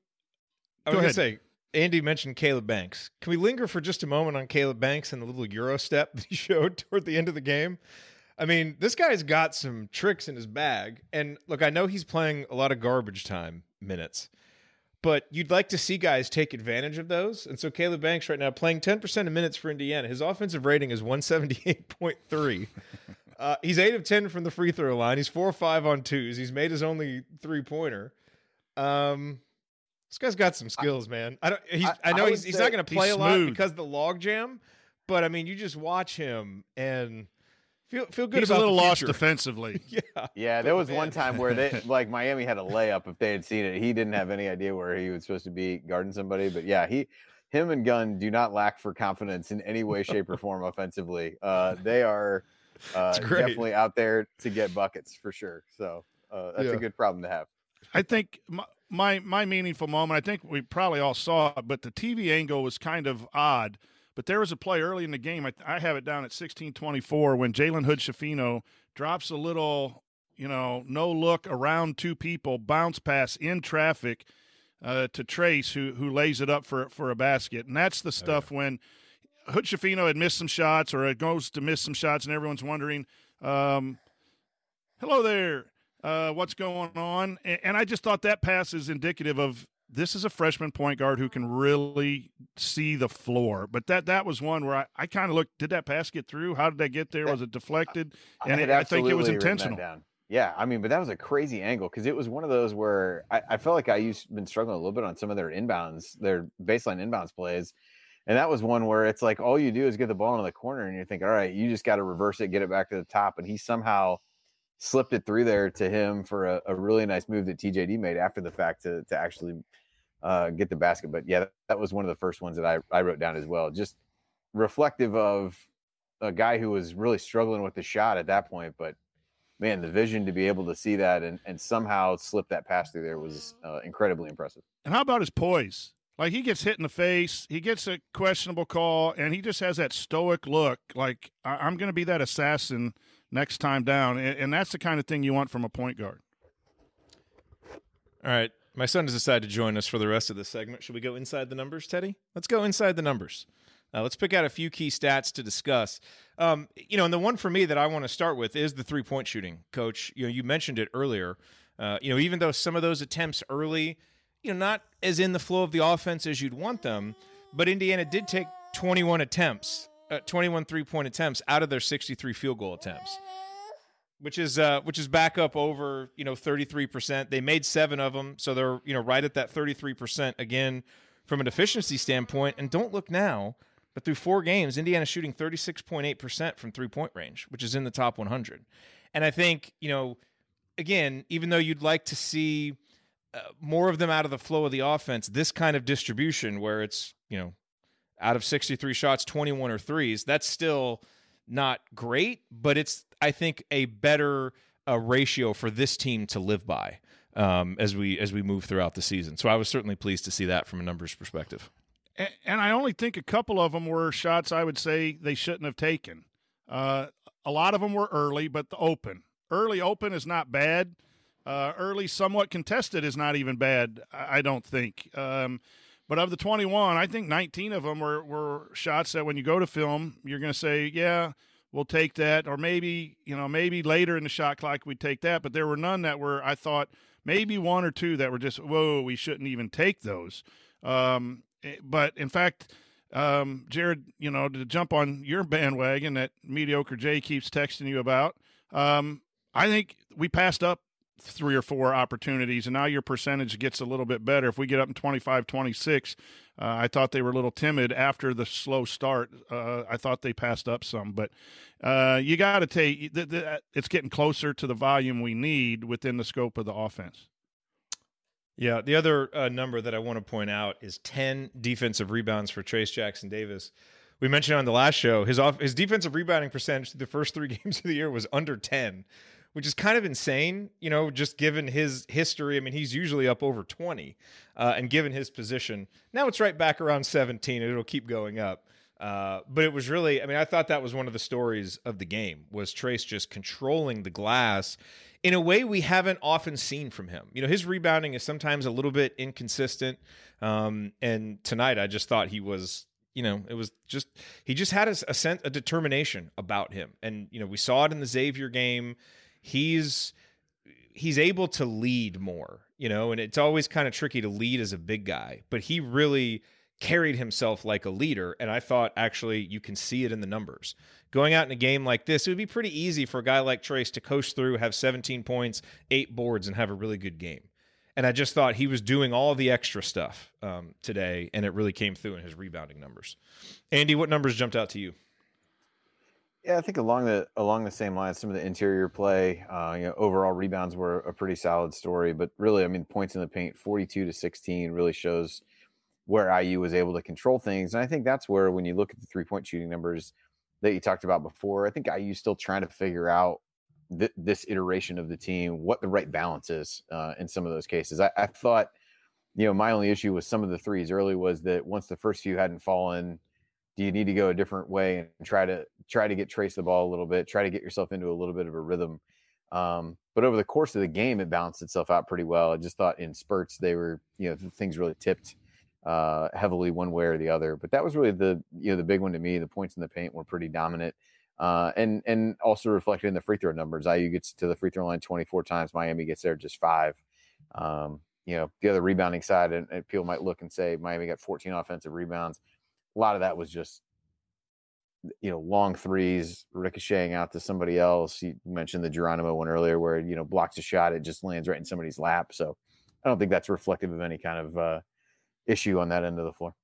I was going to say, Andy mentioned Caleb Banks. Can we linger for just a moment on Caleb Banks and the little Euro step that he showed toward the end of the game? I mean, this guy's got some tricks in his bag. And look, I know he's playing a lot of garbage time minutes, but you'd like to see guys take advantage of those. And so Caleb Banks right now playing ten percent of minutes for Indiana. His offensive rating is one seventy-eight point three. Uh, he's eight of ten from the free throw line. He's four or five on twos. He's made his only three-pointer. Um, this guy's got some skills, man. I don't. He's, I, I know I he's, he's not going to play a lot because of the log jam, but I mean, you just watch him and feel feel good he's about a little the lost future. defensively. yeah, yeah. There was one time where they like Miami had a layup if they had seen it. He didn't have any idea where he was supposed to be guarding somebody. But yeah, he, him, and Gunn do not lack for confidence in any way, shape, or form offensively. Uh, they are uh, definitely out there to get buckets for sure. So uh, that's yeah. a good problem to have. I think my, my my meaningful moment, I think we probably all saw it, but the T V angle was kind of odd. But there was a play early in the game, I, I have it down at sixteen twenty-four, when Jalen Hood-Schifino drops a little, you know, no-look around two people, bounce pass in traffic uh, to Trace, who who lays it up for, for a basket. And that's the stuff oh, yeah. when Hood-Schifino had missed some shots, or it goes to miss some shots, and everyone's wondering, um, hello there. Uh, what's going on? And, and I just thought that pass is indicative of this is a freshman point guard who can really see the floor. But that that was one where I, I kind of looked, did that pass get through? How did that get there? Was it deflected? And I, it, I think it was intentional. Yeah, I mean, but that was a crazy angle because it was one of those where I, I felt like I used been struggling a little bit on some of their inbounds, their baseline inbounds plays. And that was one where it's like all you do is get the ball in the corner and you think, all right, you just got to reverse it, get it back to the top. And he somehow slipped it through there to him for a, a really nice move that T J D made after the fact to to actually uh, get the basket. But yeah, that, that was one of the first ones that I, I wrote down as well. Just reflective of a guy who was really struggling with the shot at that point. But man, the vision to be able to see that and, and somehow slip that pass through there was uh, incredibly impressive. And how about his poise? Like, he gets hit in the face, he gets a questionable call, and he just has that stoic look, like, I- I'm going to be that assassin next time down, and-, and that's the kind of thing you want from a point guard. All right. My son has decided to join us for the rest of this segment. Should we go inside the numbers, Teddy? Let's go inside the numbers. Uh, let's pick out a few key stats to discuss. Um, you know, and the one for me that I want to start with is the three-point shooting, Coach. You know, you mentioned it earlier. Uh, you know, even though some of those attempts early, you know, not as in the flow of the offense as you'd want them, but Indiana did take twenty-one attempts, uh, twenty-one three-point attempts out of their sixty-three field goal attempts, which is uh, which is back up over, you know, thirty-three percent. They made seven of them, so they're, you know, right at that thirty-three percent again from an efficiency standpoint. And don't look now, but through four games, Indiana's shooting thirty-six point eight percent from three-point range, which is in the top one hundred. And I think, you know, again, even though you'd like to see uh, more of them out of the flow of the offense, this kind of distribution where it's, you know, out of sixty-three shots, twenty-one are threes, that's still not great, but it's, I think, a better uh, ratio for this team to live by um, as we as we move throughout the season. So I was certainly pleased to see that from a numbers perspective. And, and I only think a couple of them were shots I would say they shouldn't have taken. Uh, a lot of them were early, but the open. Early open is not bad. Uh, early somewhat contested is not even bad, I don't think. Um, but of the twenty-one, I think nineteen of them were, were shots that when you go to film, you're going to say, yeah, we'll take that. Or maybe, you know, maybe later in the shot clock we'd take that. But there were none that were, I thought, maybe one or two that were just, whoa, we shouldn't even take those. Um, but, in fact, um, Jared, you know, to jump on your bandwagon that Mediocre Jay keeps texting you about, um, I think we passed up three or four opportunities, and now your percentage gets a little bit better. If we get up in twenty-five twenty-six, uh, I thought they were a little timid after the slow start. Uh, I thought they passed up some, but uh, you got to take th- th- it's getting closer to the volume we need within the scope of the offense. Yeah, the other uh, number that I want to point out is ten defensive rebounds for Trayce Jackson-Davis. We mentioned on the last show, his off, his defensive rebounding percentage through the first three games of the year was under ten, which is kind of insane, you know, just given his history. I mean, he's usually up over twenty, uh, and given his position. Now it's right back around seventeen, and it'll keep going up. Uh, but it was really, I mean, I thought that was one of the stories of the game, was Trayce just controlling the glass in a way we haven't often seen from him. You know, his rebounding is sometimes a little bit inconsistent, um, and tonight I just thought he was, you know, it was just, he just had a, a sense, a determination about him. And, you know, we saw it in the Xavier game. He's he's able to lead more, you know, and it's always kind of tricky to lead as a big guy, but he really carried himself like a leader, and I thought actually you can see it in the numbers. Going out in a game like this, it would be pretty easy for a guy like Trayce to coast through, have seventeen points, eight boards, and have a really good game. And I just thought he was doing all the extra stuff um, today, and it really came through in his rebounding numbers. Andy, what numbers jumped out to you? Yeah, I think along the along the same lines, some of the interior play, uh, you know, overall rebounds were a pretty solid story. But really, I mean, points in the paint, forty-two to sixteen, really shows where I U was able to control things. And I think that's where, when you look at the three-point shooting numbers that you talked about before, I think I U's still trying to figure out th- this iteration of the team, what the right balance is uh, in some of those cases. I, I thought, you know, my only issue with some of the threes early was that once the first few hadn't fallen, do you need to go a different way and try to try to get Trayce the ball a little bit, try to get yourself into a little bit of a rhythm? Um, but over the course of the game, it balanced itself out pretty well. I just thought in spurts, they were, you know, things really tipped uh, heavily one way or the other. But that was really the, you know, the big one to me. The points in the paint were pretty dominant, uh, and and also reflected in the free throw numbers. I U gets to the free throw line twenty-four times. Miami gets there just five. Um, you know, the other rebounding side, and, and people might look and say Miami got fourteen offensive rebounds. A lot of that was just, you know, long threes ricocheting out to somebody else. You mentioned the Geronimo one earlier where, you know, blocks a shot, it just lands right in somebody's lap. So I don't think that's reflective of any kind of uh, issue on that end of the floor.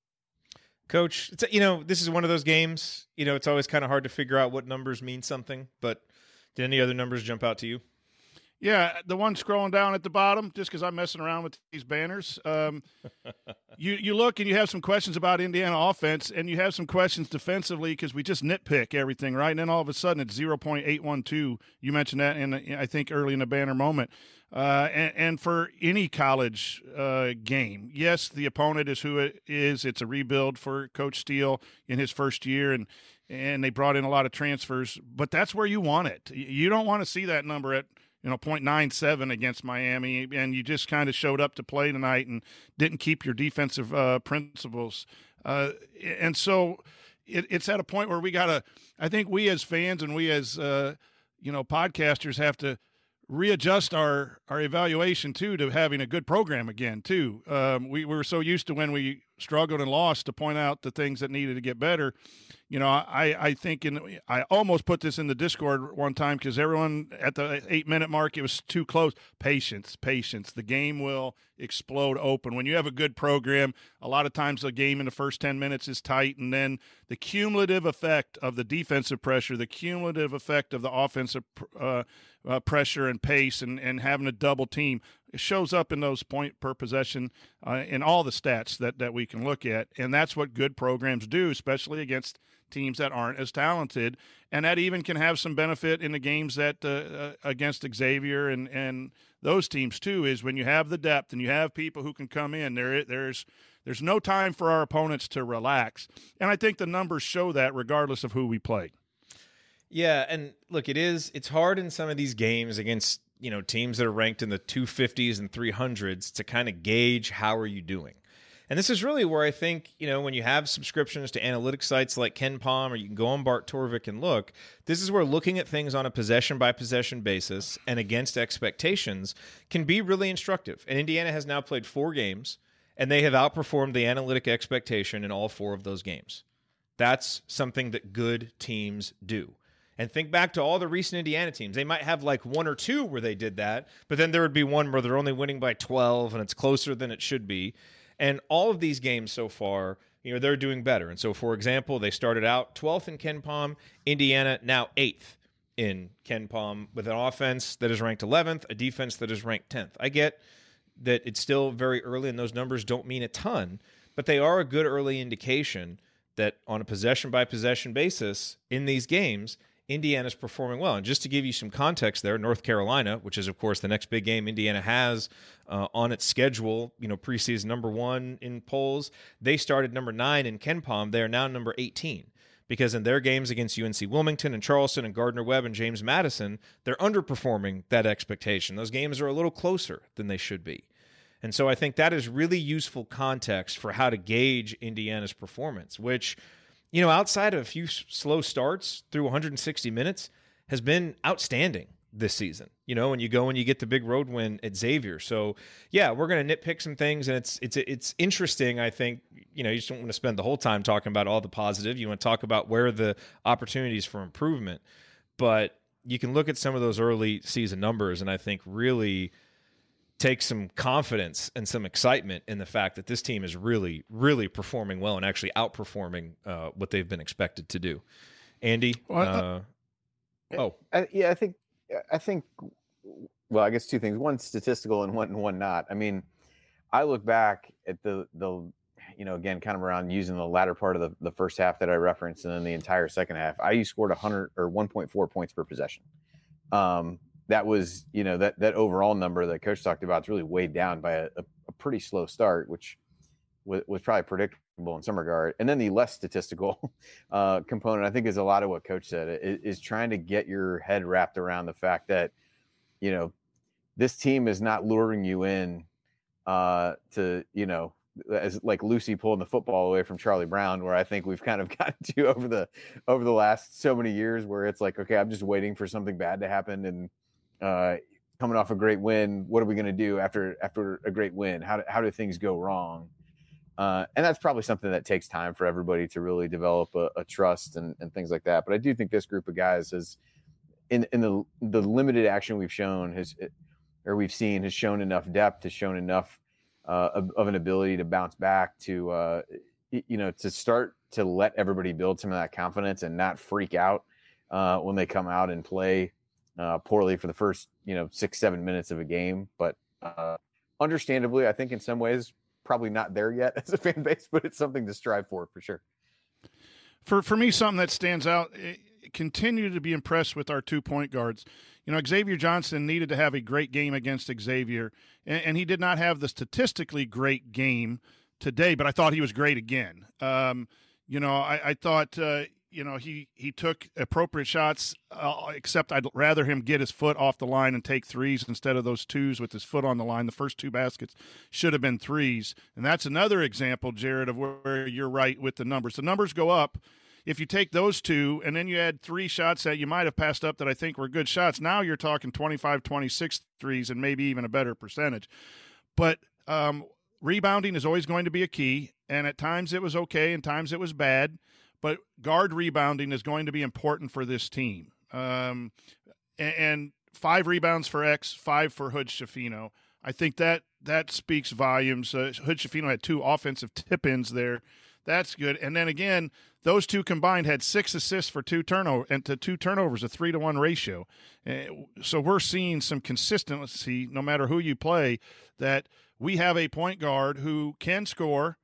Coach, it's, you know, this is one of those games, you know, it's always kind of hard to figure out what numbers mean something, but did any other numbers jump out to you? Yeah, the one scrolling down at the bottom, just because I'm messing around with these banners. Um, you you look and you have some questions about Indiana offense, and you have some questions defensively because we just nitpick everything, right? And then all of a sudden it's zero point eight one two. You mentioned that, in I think early in the banner moment. Uh, and, and for any college uh, game, yes, the opponent is who it is. It's a rebuild for Coach Steele in his first year, and and they brought in a lot of transfers. But that's where you want it. You don't want to see that number at you know, point nine seven against Miami, and you just kind of showed up to play tonight and didn't keep your defensive uh, principles. Uh, and so it, it's at a point where we got to – I think we as fans and we as, uh, you know, podcasters have to readjust our, our evaluation, too, to having a good program again, too. Um, we, we were so used to when we struggled and lost to point out the things that needed to get better. You know, I, I think in I almost put this in the Discord one time because everyone at the eight-minute mark, it was too close. Patience, patience. The game will explode open. When you have a good program, a lot of times the game in the first ten minutes is tight, and then the cumulative effect of the defensive pressure, the cumulative effect of the offensive uh, uh, pressure and pace and, and having a double team, it shows up in those point per possession uh, in all the stats that, that we can look at, and that's what good programs do, especially against teams that aren't as talented, and that even can have some benefit in the games that uh, uh, against Xavier and, and those teams too, is when you have the depth and you have people who can come in, there there's there's no time for our opponents to relax. And I think the numbers show that regardless of who we play. Yeah, and look, it is it's hard in some of these games against, you know, teams that are ranked in the two fifties and three hundreds to kind of gauge how are you doing. And this is really where I think, you know, when you have subscriptions to analytics sites like KenPom, or you can go on Bart Torvik and look, this is where looking at things on a possession-by-possession basis and against expectations can be really instructive. And Indiana has now played four games, and they have outperformed the analytic expectation in all four of those games. That's something that good teams do. And think back to all the recent Indiana teams. They might have like one or two where they did that, but then there would be one where they're only winning by twelve, and it's closer than it should be. And all of these games so far, you know, they're doing better. And so, for example, they started out twelfth in KenPom, Indiana now eighth in KenPom with an offense that is ranked eleventh, a defense that is ranked tenth. I get that it's still very early and those numbers don't mean a ton, but they are a good early indication that on a possession-by-possession basis in these games, Indiana's performing well. And just to give you some context there, North Carolina, which is, of course, the next big game Indiana has uh, on its schedule, you know, preseason number one in polls, they started number nine in KenPom. They are now number eighteen because in their games against U N C Wilmington and Charleston and Gardner-Webb and James Madison, they're underperforming that expectation. Those games are a little closer than they should be. And so I think that is really useful context for how to gauge Indiana's performance, which – you know, outside of a few slow starts through one hundred sixty minutes, has been outstanding this season. You know, when you go and you get the big road win at Xavier. So, yeah, we're going to nitpick some things, and it's it's it's interesting, I think. You know, you just don't want to spend the whole time talking about all the positive. You want to talk about where the opportunities for improvement. But you can look at some of those early season numbers, and I think really take some confidence and some excitement in the fact that this team is really, really performing well and actually outperforming uh, what they've been expected to do. Andy? Uh, oh. I, yeah, I think, I think, well, I guess two things. One statistical and one, and one not. I mean, I look back at the, the, you know, again, kind of around using the latter part of the, the first half that I referenced and then the entire second half. I U scored one hundred or one point four points per possession. Um, That was, you know, that that overall number that Coach talked about is really weighed down by a, a, a pretty slow start, which w- was probably predictable in some regard. And then the less statistical uh, component, I think, is a lot of what Coach said, is, is trying to get your head wrapped around the fact that, you know, this team is not luring you in uh, to, you know, as like Lucy pulling the football away from Charlie Brown, where I think we've kind of gotten to over the over the last so many years, where it's like, okay, I'm just waiting for something bad to happen and. Uh, coming off a great win, what are we going to do after after a great win? How do, how do things go wrong? Uh, and that's probably something that takes time for everybody to really develop a, a trust and, and things like that. But I do think this group of guys has, in in the the limited action we've shown has, or we've seen, has shown enough depth, has shown enough uh, of, of an ability to bounce back, to uh, you know, to start to let everybody build some of that confidence and not freak out uh, when they come out and play. Uh, poorly for the first, you know, six, seven minutes of a game. But uh, understandably, I think in some ways probably not there yet as a fan base, but it's something to strive for for sure. For for me, something that stands out, continue to be impressed with our two point guards. You know, Xavier Johnson needed to have a great game against Xavier, and, and he did not have the statistically great game today, but I thought he was great again. Um, you know, I, I thought, uh, you know, he, he took appropriate shots, uh, except I'd rather him get his foot off the line and take threes instead of those twos with his foot on the line. The first two baskets should have been threes. And that's another example, Jared, of where you're right with the numbers. The numbers go up. If you take those two and then you add three shots that you might have passed up that I think were good shots, now you're talking twenty-five, twenty-six threes and maybe even a better percentage. But um, rebounding is always going to be a key, and at times it was okay and times it was bad. But guard rebounding is going to be important for this team. Um, and, and five rebounds for X, five for Hood-Schifino. I think that that speaks volumes. Uh, Hood-Schifino had two offensive tip-ins there. That's good. And then again, those two combined had six assists for two turnover and to two turnovers, a three to one ratio. Uh, so we're seeing some consistency, no matter who you play, that we have a point guard who can score,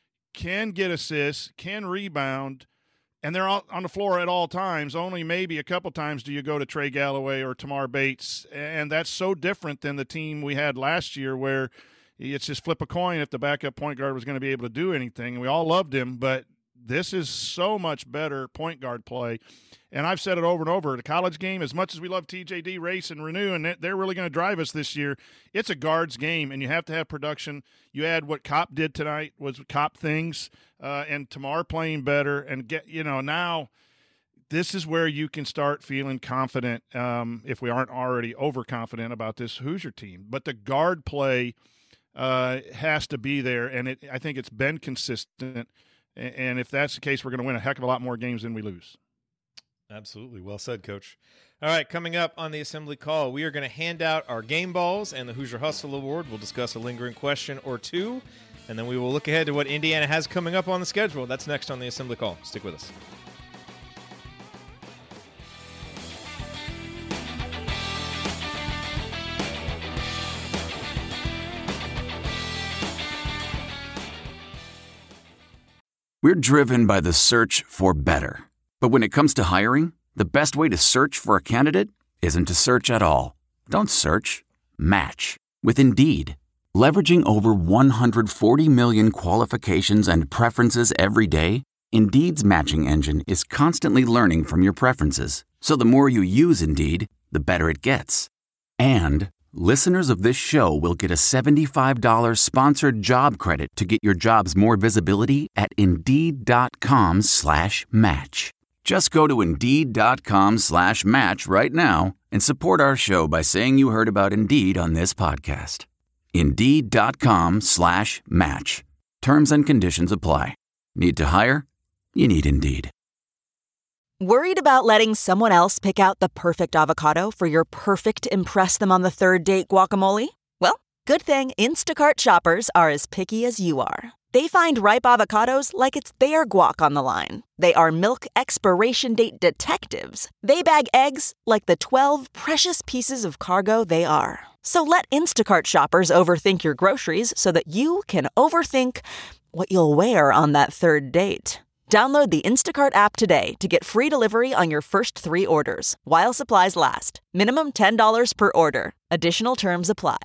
can get assists, can rebound, and they're all on the floor at all times. Only maybe a couple times do you go to Trey Galloway or Tamar Bates, and that's so different than the team we had last year where it's just flip a coin if the backup point guard was going to be able to do anything. And we all loved him, but this is so much better point guard play. And I've said it over and over, the college game, as much as we love T J D, Race, and Renew, and they're really going to drive us this year, it's a guards game, and you have to have production. You add what Kopp did tonight was Kopp things, uh, and Tamar playing better, and get you know now this is where you can start feeling confident, um, if we aren't already overconfident about this Hoosier team. But the guard play uh, has to be there, and it, I think it's been consistent. And if that's the case, we're going to win a heck of a lot more games than we lose. Absolutely. Well said, Coach. All right, coming up on the Assembly Call, we are going to hand out our game balls and the Hoosier Hustle Award. We'll discuss a lingering question or two, and then we will look ahead to what Indiana has coming up on the schedule. That's next on the Assembly Call. Stick with us. We're driven by the search for better. But when it comes to hiring, the best way to search for a candidate isn't to search at all. Don't search. Match. With Indeed. Leveraging over one hundred forty million qualifications and preferences every day, Indeed's matching engine is constantly learning from your preferences. So the more you use Indeed, the better it gets. And listeners of this show will get a seventy-five dollars sponsored job credit to get your jobs more visibility at Indeed.com slash match. Just go to Indeed.com slash match right now and support our show by saying you heard about Indeed on this podcast. Indeed.com slash match. Terms and conditions apply. Need to hire? You need Indeed. Worried about letting someone else pick out the perfect avocado for your perfect impress them on the third date guacamole? Well, good thing Instacart shoppers are as picky as you are. They find ripe avocados like it's their guac on the line. They are milk expiration date detectives. They bag eggs like the twelve precious pieces of cargo they are. So let Instacart shoppers overthink your groceries so that you can overthink what you'll wear on that third date. Download the Instacart app today to get free delivery on your first three orders, while supplies last. Minimum ten dollars per order. Additional terms apply.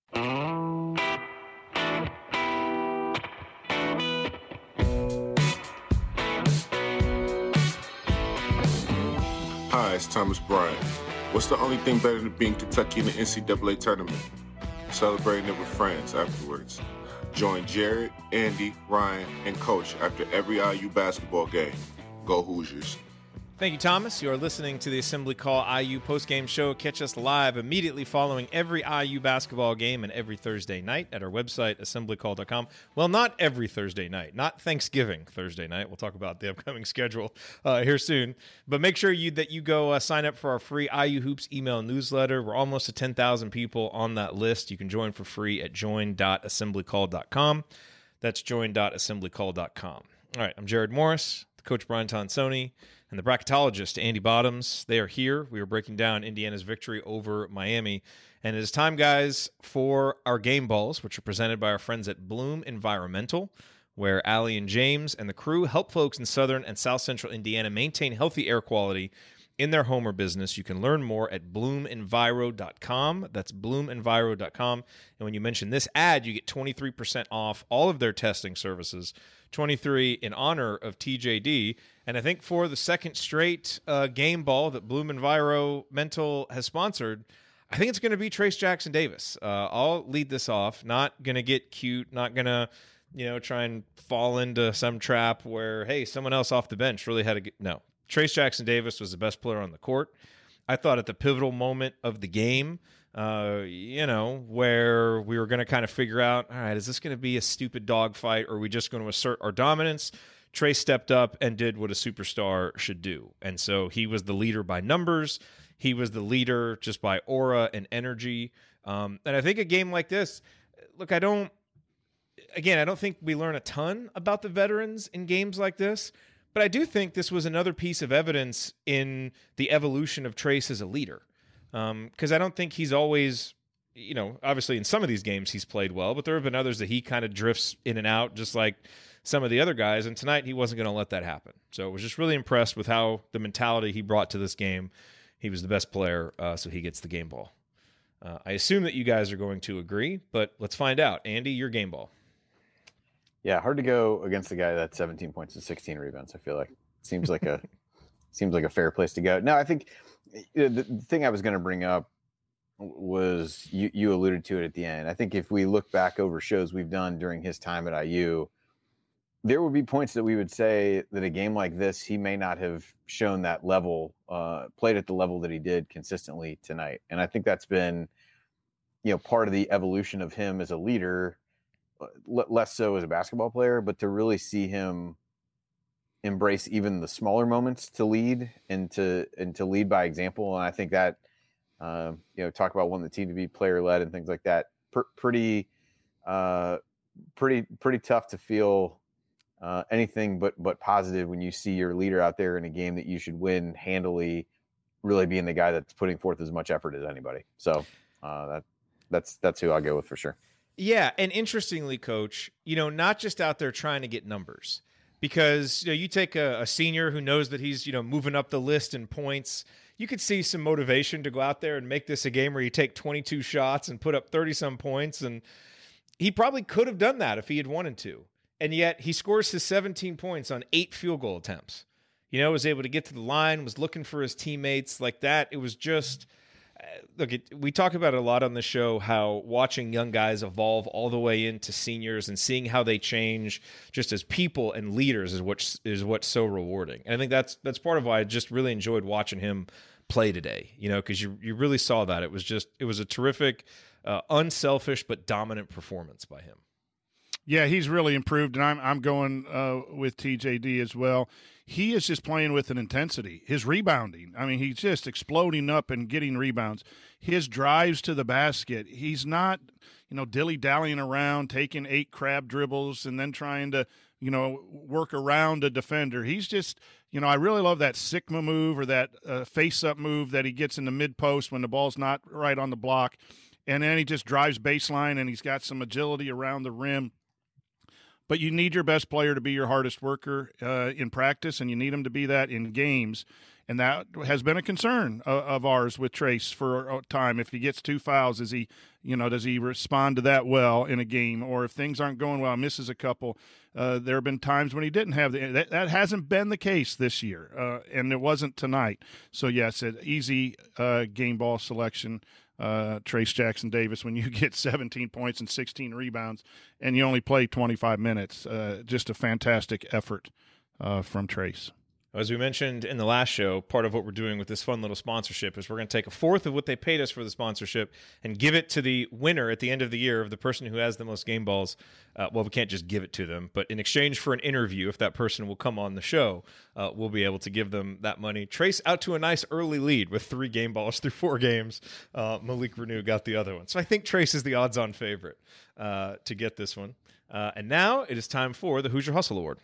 Hi, it's Thomas Bryant. What's the only thing better than being Kentucky in the N C double A tournament? Celebrating it with friends afterwards. Join Jared, Andy, Ryan, and Coach after every I U basketball game. Go Hoosiers. Thank you, Thomas. You are listening to the Assembly Call I U postgame show. Catch us live immediately following every I U basketball game and every Thursday night at our website, assembly call dot com. Well, not every Thursday night, not Thanksgiving Thursday night. We'll talk about the upcoming schedule uh, here soon. But make sure you that you go uh, sign up for our free I U Hoops email newsletter. We're almost to ten thousand people on that list. You can join for free at join dot assembly call dot com. That's join dot assembly call dot com. All right, I'm Jared Morris, Coach Brian Tonsoni, and the bracketologist, Andy Bottoms. They are here. We are breaking down Indiana's victory over Miami. And it is time, guys, for our game balls, which are presented by our friends at Bloom Environmental, where Allie and James and the crew help folks in southern and south central Indiana maintain healthy air quality in their home or business. You can learn more at bloom enviro dot com. That's bloom enviro dot com. And when you mention this ad, you get twenty-three percent off all of their testing services, twenty-three in honor of T J D. And I think for the second straight uh, game ball that Bloom Environmental has sponsored, I think it's going to be Trayce Jackson Davis. Uh, I'll lead this off. Not going to get cute, not going to, you know, try and fall into some trap where, hey, someone else off the bench really had to get, no. Trayce Jackson Davis was the best player on the court. I thought at the pivotal moment of the game, uh, you know, where we were going to kind of figure out, all right, is this going to be a stupid dogfight, or are we just going to assert our dominance? Trayce stepped up and did what a superstar should do. And so he was the leader by numbers. He was the leader just by aura and energy. Um, and I think a game like this, look, I don't, again, I don't think we learn a ton about the veterans in games like this. But I do think this was another piece of evidence in the evolution of Trayce as a leader. Because um, I don't think he's always, you know, obviously in some of these games he's played well, but there have been others that he kind of drifts in and out, just like some of the other guys. And tonight he wasn't going to let that happen. So I was just really impressed with how the mentality he brought to this game. He was the best player, uh, so he gets the game ball. Uh, I assume that you guys are going to agree, but let's find out. Andy, your game ball. Yeah, hard to go against the guy that's seventeen points and sixteen rebounds. I feel like seems like a seems like a fair place to go. No, I think you know, the, the thing I was going to bring up was you, you alluded to it at the end. I think if we look back over shows we've done during his time at I U, there would be points that we would say that a game like this, he may not have shown that level, uh, played at the level that he did consistently tonight. And I think that's been, you know, part of the evolution of him as a leader. Less so as a basketball player, but to really see him embrace even the smaller moments to lead and to and to lead by example. And I think that uh, you know, talk about wanting the team to be player led and things like that. Pr- pretty, uh, pretty, pretty tough to feel uh, anything but but positive when you see your leader out there in a game that you should win handily, really being the guy that's putting forth as much effort as anybody. So uh, that that's that's who I'll go with for sure. Yeah, and interestingly, Coach, you know, not just out there trying to get numbers, because you know, you take a, a senior who knows that he's, you know, moving up the list in points. You could see some motivation to go out there and make this a game where you take twenty-two shots and put up thirty-some points, and he probably could have done that if he had wanted to. And yet he scores his seventeen points on eight field goal attempts. You know, was able to get to the line, was looking for his teammates like that. It was just... Look, it, we talk about it a lot on the show, how watching young guys evolve all the way into seniors and seeing how they change just as people and leaders is what is what's so rewarding. And I think that's that's part of why I just really enjoyed watching him play today, you know, because you you really saw that. It was just it was a terrific, uh, unselfish but dominant performance by him. Yeah, he's really improved, and I'm I'm going uh, with T J D as well. He is just playing with an intensity. His rebounding, I mean, he's just exploding up and getting rebounds. His drives to the basket, he's not, you know, dilly-dallying around, taking eight crab dribbles and then trying to, you know, work around a defender. He's just, you know, I really love that Sigma move or that uh, face-up move that he gets in the mid-post when the ball's not right on the block. And then he just drives baseline, and he's got some agility around the rim. But you need your best player to be your hardest worker uh, in practice, and you need him to be that in games. And that has been a concern of, of ours with Trayce for a time. If he gets two fouls, is he, you know, does he respond to that well in a game? Or if things aren't going well, misses a couple. Uh, there have been times when he didn't have the that, that hasn't been the case this year, uh, and it wasn't tonight. So yes, an easy uh, game ball selection. Uh, Trayce Jackson Davis, when you get seventeen points and sixteen rebounds and you only play twenty-five minutes, uh, just a fantastic effort uh, from Trayce. As we mentioned in the last show, part of what we're doing with this fun little sponsorship is we're going to take a fourth of what they paid us for the sponsorship and give it to the winner at the end of the year of the person who has the most game balls. Uh, well, we can't just give it to them, but in exchange for an interview, if that person will come on the show, uh, we'll be able to give them that money. Trayce out to a nice early lead with three game balls through four games. Uh, Malik Renew got the other one. So I think Trayce is the odds-on favorite uh, to get this one. Uh, and now it is time for the Hoosier Hustle Award.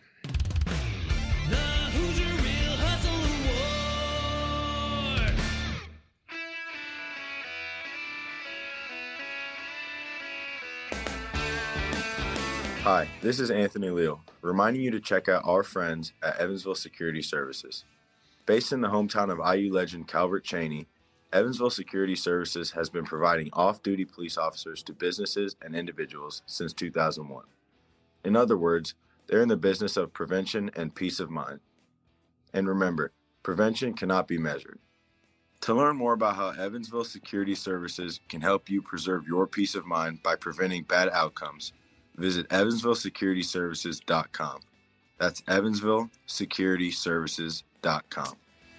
Hi, this is Anthony Leal, reminding you to check out our friends at Evansville Security Services. Based in the hometown of I U legend Calvert Chaney, Evansville Security Services has been providing off-duty police officers to businesses and individuals since two thousand one. In other words, they're in the business of prevention and peace of mind. And remember, prevention cannot be measured. To learn more about how Evansville Security Services can help you preserve your peace of mind by preventing bad outcomes, visit evansville security services dot com. That's evansville security services dot com.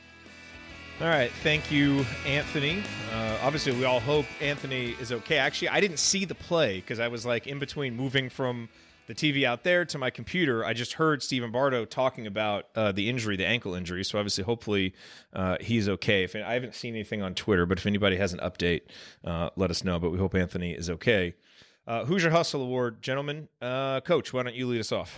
All right. Thank you, Anthony. Uh, obviously, we all hope Anthony is okay. Actually, I didn't see the play because I was like in between moving from the T V out there to my computer. I just heard Stephen Bardo talking about uh, the injury, the ankle injury. So obviously, hopefully, uh, he's okay. If I haven't seen anything on Twitter, but if anybody has an update, uh, let us know. But we hope Anthony is okay. Uh, Hoosier Hustle Award, gentlemen. Uh, Coach, why don't you lead us off?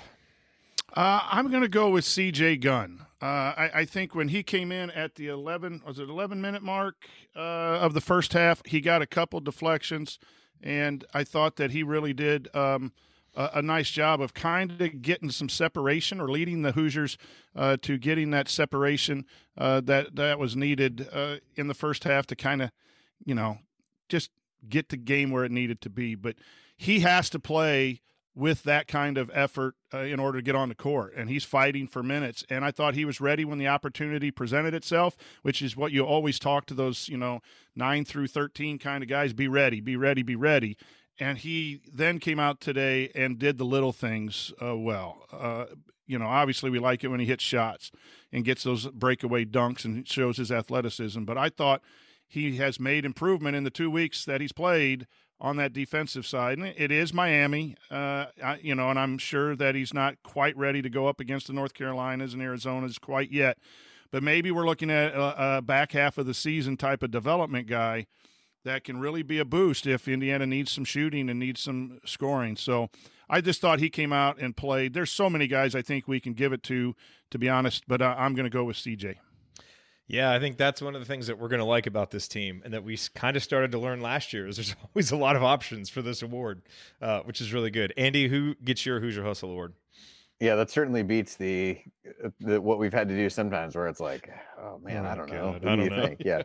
Uh, I'm going to go with C J Gunn. Uh, I, I think when he came in at the eleven, was it eleven minute mark uh, of the first half, he got a couple deflections, and I thought that he really did um, a, a nice job of kind of getting some separation or leading the Hoosiers uh, to getting that separation uh, that that was needed uh, in the first half to kind of, you know, just get the game where it needed to be. But he has to play with that kind of effort uh, in order to get on the court, and he's fighting for minutes. And I thought he was ready when the opportunity presented itself, which is what you always talk to those, you know, nine through thirteen kind of guys, be ready, be ready, be ready. And he then came out today and did the little things uh, well. Uh, you know, obviously we like it when he hits shots and gets those breakaway dunks and shows his athleticism. But I thought he has made improvement in the two weeks that he's played on that defensive side. And it is Miami, uh, I, you know, and I'm sure that he's not quite ready to go up against the North Carolinas and Arizonas quite yet. But maybe we're looking at a, a back half of the season type of development guy that can really be a boost if Indiana needs some shooting and needs some scoring. So I just thought he came out and played. There's so many guys I think we can give it to, to be honest, but uh, I'm going to go with C J. Yeah, I think that's one of the things that we're going to like about this team and that we kind of started to learn last year is there's always a lot of options for this award, uh, which is really good. Andy, who gets your Hoosier Hustle Award? Yeah, that certainly beats the, the what we've had to do sometimes where it's like, oh, man, oh, I don't God, know. What I do you know. think? Yeah.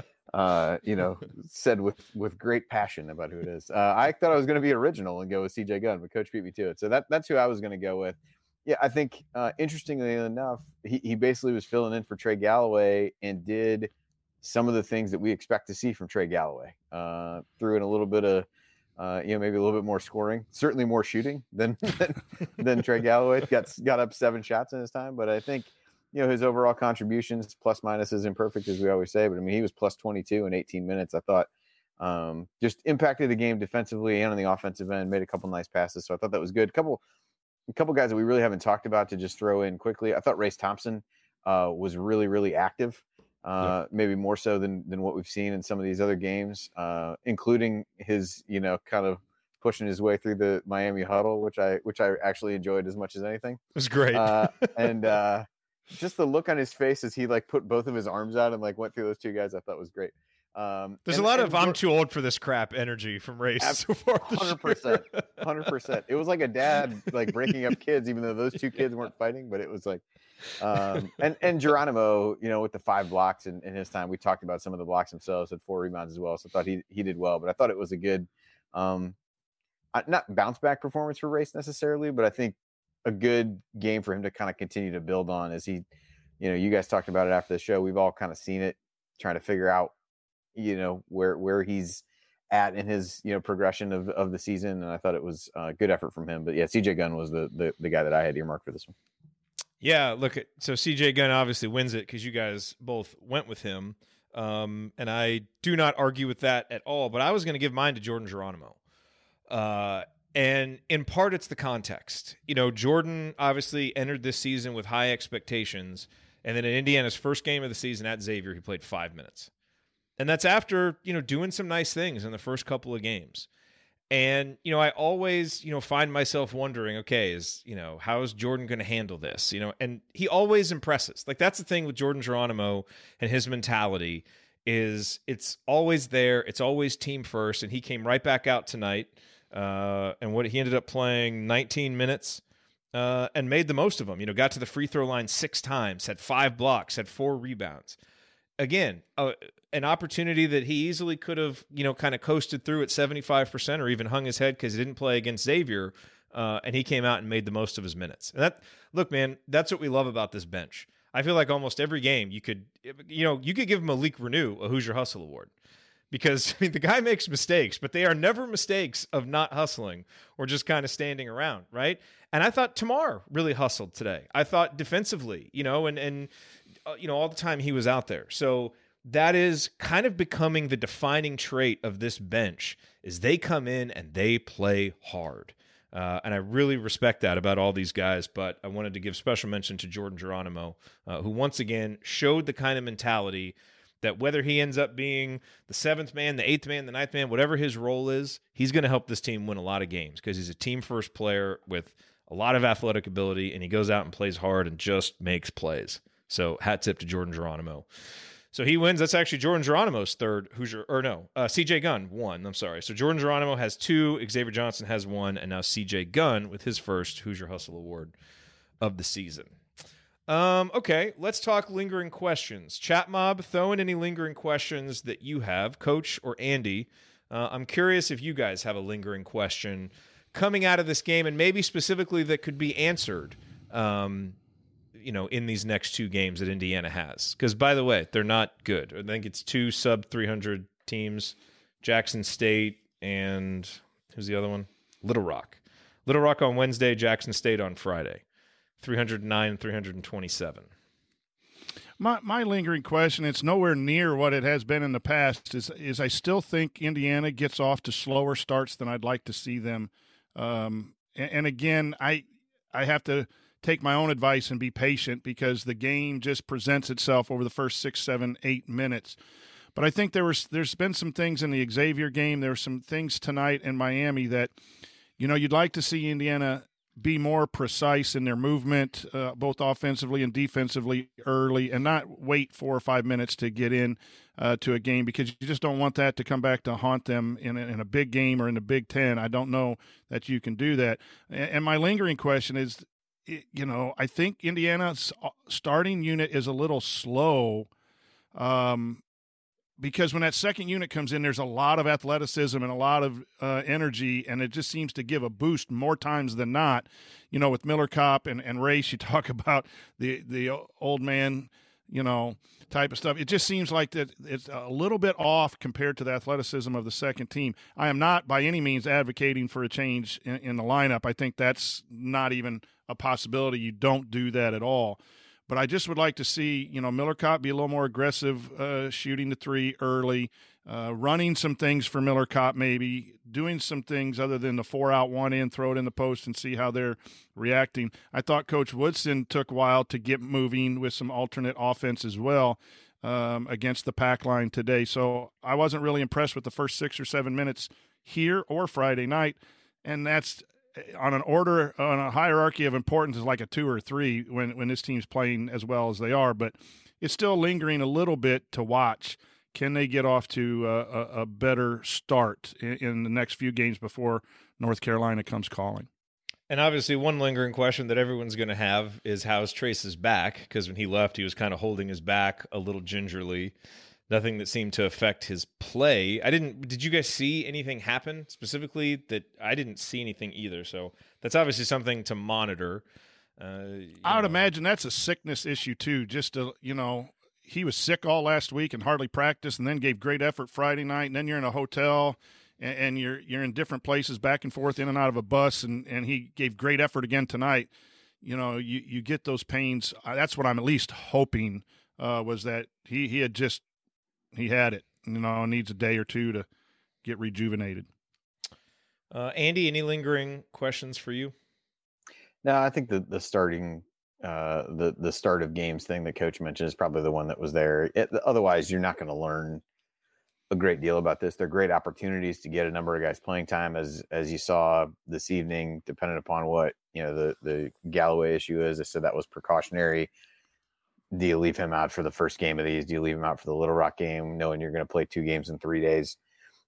uh, you know, said with, with great passion about who it is. Uh, I thought I was going to be original and go with C J Gunn, but Coach beat me to it. So that that's who I was going to go with. Yeah, I think, uh, interestingly enough, he, he basically was filling in for Trey Galloway and did some of the things that we expect to see from Trey Galloway. Uh, threw in a little bit of, uh, you know, maybe a little bit more scoring, certainly more shooting than than, than Trey Galloway. Got got up seven shots in his time, but I think, you know, his overall contributions, plus minus is imperfect, as we always say. But I mean, he was plus twenty-two in eighteen minutes. I thought um, just impacted the game defensively and on the offensive end, made a couple nice passes. So I thought that was good. Couple. A couple guys that we really haven't talked about to just throw in quickly. I thought Race Thompson uh, was really, really active, uh, yeah. maybe more so than than what we've seen in some of these other games, uh, including his, you know, kind of pushing his way through the Miami huddle, which I which I actually enjoyed as much as anything. It was great. uh, and uh, just the look on his face as he like put both of his arms out and like went through those two guys, I thought was great. Um, There's and, a lot and of I'm too old for this crap energy from Race so far. one hundred percent. one hundred percent. It was like a dad like breaking up kids, even though those two kids weren't fighting, but it was like, um, and, and Geronimo, you know, with the five blocks in, in his time, we talked about some of the blocks themselves, had four rebounds as well. So I thought he, he did well, but I thought it was a good, um, not bounce back performance for Race necessarily, but I think a good game for him to kind of continue to build on as he, you know, you guys talked about it after the show. We've all kind of seen it, trying to figure out, you know, where, where he's at in his, you know, progression of, of the season. And I thought it was a good effort from him, but yeah, C J Gunn was the, the, the guy that I had earmarked for this one. Yeah. Look at, so C J Gunn obviously wins it because you guys both went with him. Um, and I do not argue with that at all, but I was going to give mine to Jordan Geronimo. Uh, and in part it's the context, you know, Jordan obviously entered this season with high expectations. And then in Indiana's first game of the season at Xavier, he played five minutes. And that's after, you know, doing some nice things in the first couple of games. And, you know, I always, you know, find myself wondering, okay, is, you know, how is Jordan going to handle this? You know, and he always impresses. Like, that's the thing with Jordan Geronimo and his mentality is it's always there. It's always team first. And he came right back out tonight uh, and what he ended up playing nineteen minutes uh, and made the most of them. You know, got to the free throw line six times, had five blocks, had four rebounds. Again, uh, an opportunity that he easily could have, you know, kind of coasted through at seventy-five percent or even hung his head because he didn't play against Xavier, uh, and he came out and made the most of his minutes. And that, look, man, that's what we love about this bench. I feel like almost every game you could, you know, you could give Malik Renew a Hoosier Hustle Award because, I mean, the guy makes mistakes, but they are never mistakes of not hustling or just kind of standing around, right? And I thought Tamar really hustled today. I thought defensively, you know, and, and uh, you know, all the time he was out there. So that is kind of becoming the defining trait of this bench is they come in and they play hard. Uh, and I really respect that about all these guys, but I wanted to give special mention to Jordan Geronimo, uh, who once again showed the kind of mentality that whether he ends up being the seventh man, the eighth man, the ninth man, whatever his role is, he's going to help this team win a lot of games because he's a team-first player with a lot of athletic ability, and he goes out and plays hard and just makes plays. So hat tip to Jordan Geronimo. So he wins. That's actually Jordan Geronimo's third Hoosier, or no, uh, C J Gunn won. I'm sorry. So Jordan Geronimo has two, Xavier Johnson has one, and now C J Gunn with his first Hoosier Hustle Award of the season. Um, okay, let's talk lingering questions. Chat mob, throw in any lingering questions that you have, Coach or Andy. Uh, I'm curious if you guys have a lingering question coming out of this game, and maybe specifically that could be answered. Um, you know, in these next two games that Indiana has. Because, by the way, they're not good. I think it's two sub three hundred teams, Jackson State and who's the other one? Little Rock. Little Rock on Wednesday, Jackson State on Friday. three oh nine, three twenty-seven. My my lingering question, it's nowhere near what it has been in the past, is, is I still think Indiana gets off to slower starts than I'd like to see them. Um, and, and, again, I I have to – take my own advice and be patient because the game just presents itself over the first six, seven, eight minutes. But I think there was there's been some things in the Xavier game. There were some things tonight in Miami that, you know, you'd like to see Indiana be more precise in their movement, uh, both offensively and defensively early, and not wait four or five minutes to get in uh, to a game because you just don't want that to come back to haunt them in a, in a big game or in the Big Ten. I don't know that you can do that. And my lingering question is, you know, I think Indiana's starting unit is a little slow um, because when that second unit comes in, there's a lot of athleticism and a lot of uh, energy, and it just seems to give a boost more times than not. You know, with Miller Kopp and, and Race, you talk about the, the old man, you know, type of stuff. It just seems like that it's a little bit off compared to the athleticism of the second team. I am not by any means advocating for a change in, in the lineup. I think that's not even a possibility. You don't do that at all. But I just would like to see, you know, Miller Kopp be a little more aggressive, uh, shooting the three early, uh, running some things for Miller Kopp maybe, doing some things other than the four out, one in, throw it in the post and see how they're reacting. I thought Coach Woodson took a while to get moving with some alternate offense as well um, against the pack line today. So I wasn't really impressed with the first six or seven minutes here or Friday night, and that's – on an order, on a hierarchy of importance is like a two or three when, when this team's playing as well as they are, but it's still lingering a little bit to watch. Can they get off to a, a, a better start in, in the next few games before North Carolina comes calling? And obviously one lingering question that everyone's going to have is how's Trace's back? Because when he left, he was kind of holding his back a little gingerly. Nothing that seemed to affect his play. I didn't. Did you guys see anything happen specifically? That I didn't see anything either. So that's obviously something to monitor. Uh, I would know. imagine that's a sickness issue too. Just to, you know, he was sick all last week and hardly practiced, and then gave great effort Friday night. And then you're in a hotel, and, and you're you're in different places, back and forth, in and out of a bus, and and he gave great effort again tonight. You know, you you get those pains. That's what I'm at least hoping uh, was that he he had just. He had it, you know, needs a day or two to get rejuvenated. Uh, Andy, any lingering questions for you? No, I think the the starting, uh, the the start of games thing that Coach mentioned is probably the one that was there. It, otherwise, you're not going to learn a great deal about this. They're great opportunities to get a number of guys playing time, as as you saw this evening, depending upon what you know the the Galloway issue is. I said that was precautionary. Do you leave him out for the first game of these? Do you leave him out for the Little Rock game, knowing you're going to play two games in three days?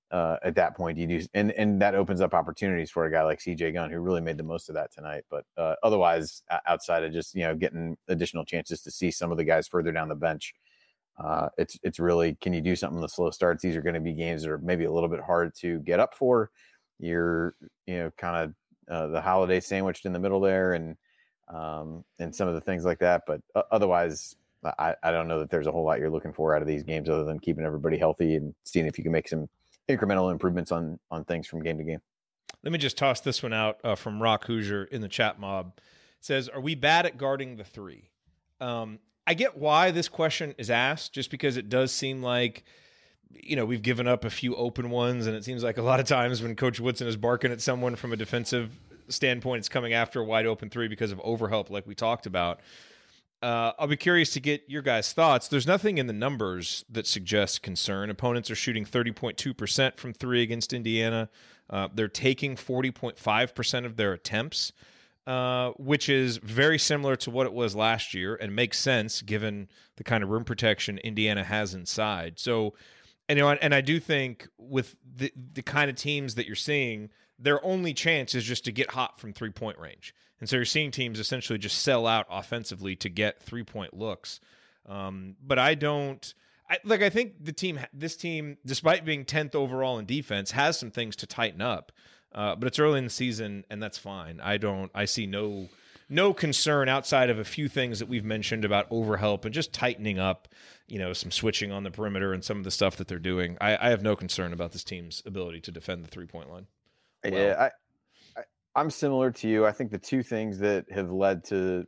uh, at that point, you do, and and that opens up opportunities for a guy like C J Gunn, who really made the most of that tonight. But uh, otherwise, outside of just, you know, getting additional chances to see some of the guys further down the bench, uh, it's it's really, can you do something in the slow starts? These are going to be games that are maybe a little bit hard to get up for. You're, you know, kind of uh, the holiday sandwiched in the middle there, and um, and some of the things like that. But uh, otherwise, I, I don't know that there's a whole lot you're looking for out of these games other than keeping everybody healthy and seeing if you can make some incremental improvements on on things from game to game. Let me just toss this one out uh, from Rock Hoosier in the chat mob. It says, are we bad at guarding the three? Um, I get why this question is asked, just because it does seem like, you know, we've given up a few open ones, and it seems like a lot of times when Coach Woodson is barking at someone from a defensive standpoint, it's coming after a wide open three because of overhelp like we talked about. Uh, I'll be curious to get your guys' thoughts. There's nothing in the numbers that suggests concern. Opponents are shooting thirty point two percent from three against Indiana. Uh, they're taking forty point five percent of their attempts, uh, which is very similar to what it was last year and makes sense given the kind of rim protection Indiana has inside. So, and, you know, and I do think with the, the kind of teams that you're seeing, their only chance is just to get hot from three-point range. And so you're seeing teams essentially just sell out offensively to get three-point looks. Um, but I don't I, – like I think the team, this team, despite being tenth overall in defense, has some things to tighten up. Uh, but it's early in the season, and that's fine. I don't – I see no no concern outside of a few things that we've mentioned about overhelp and just tightening up, you know, some switching on the perimeter and some of the stuff that they're doing. I, I have no concern about this team's ability to defend the three-point line. Well, yeah, I, I, I'm similar to you. I think the two things that have led to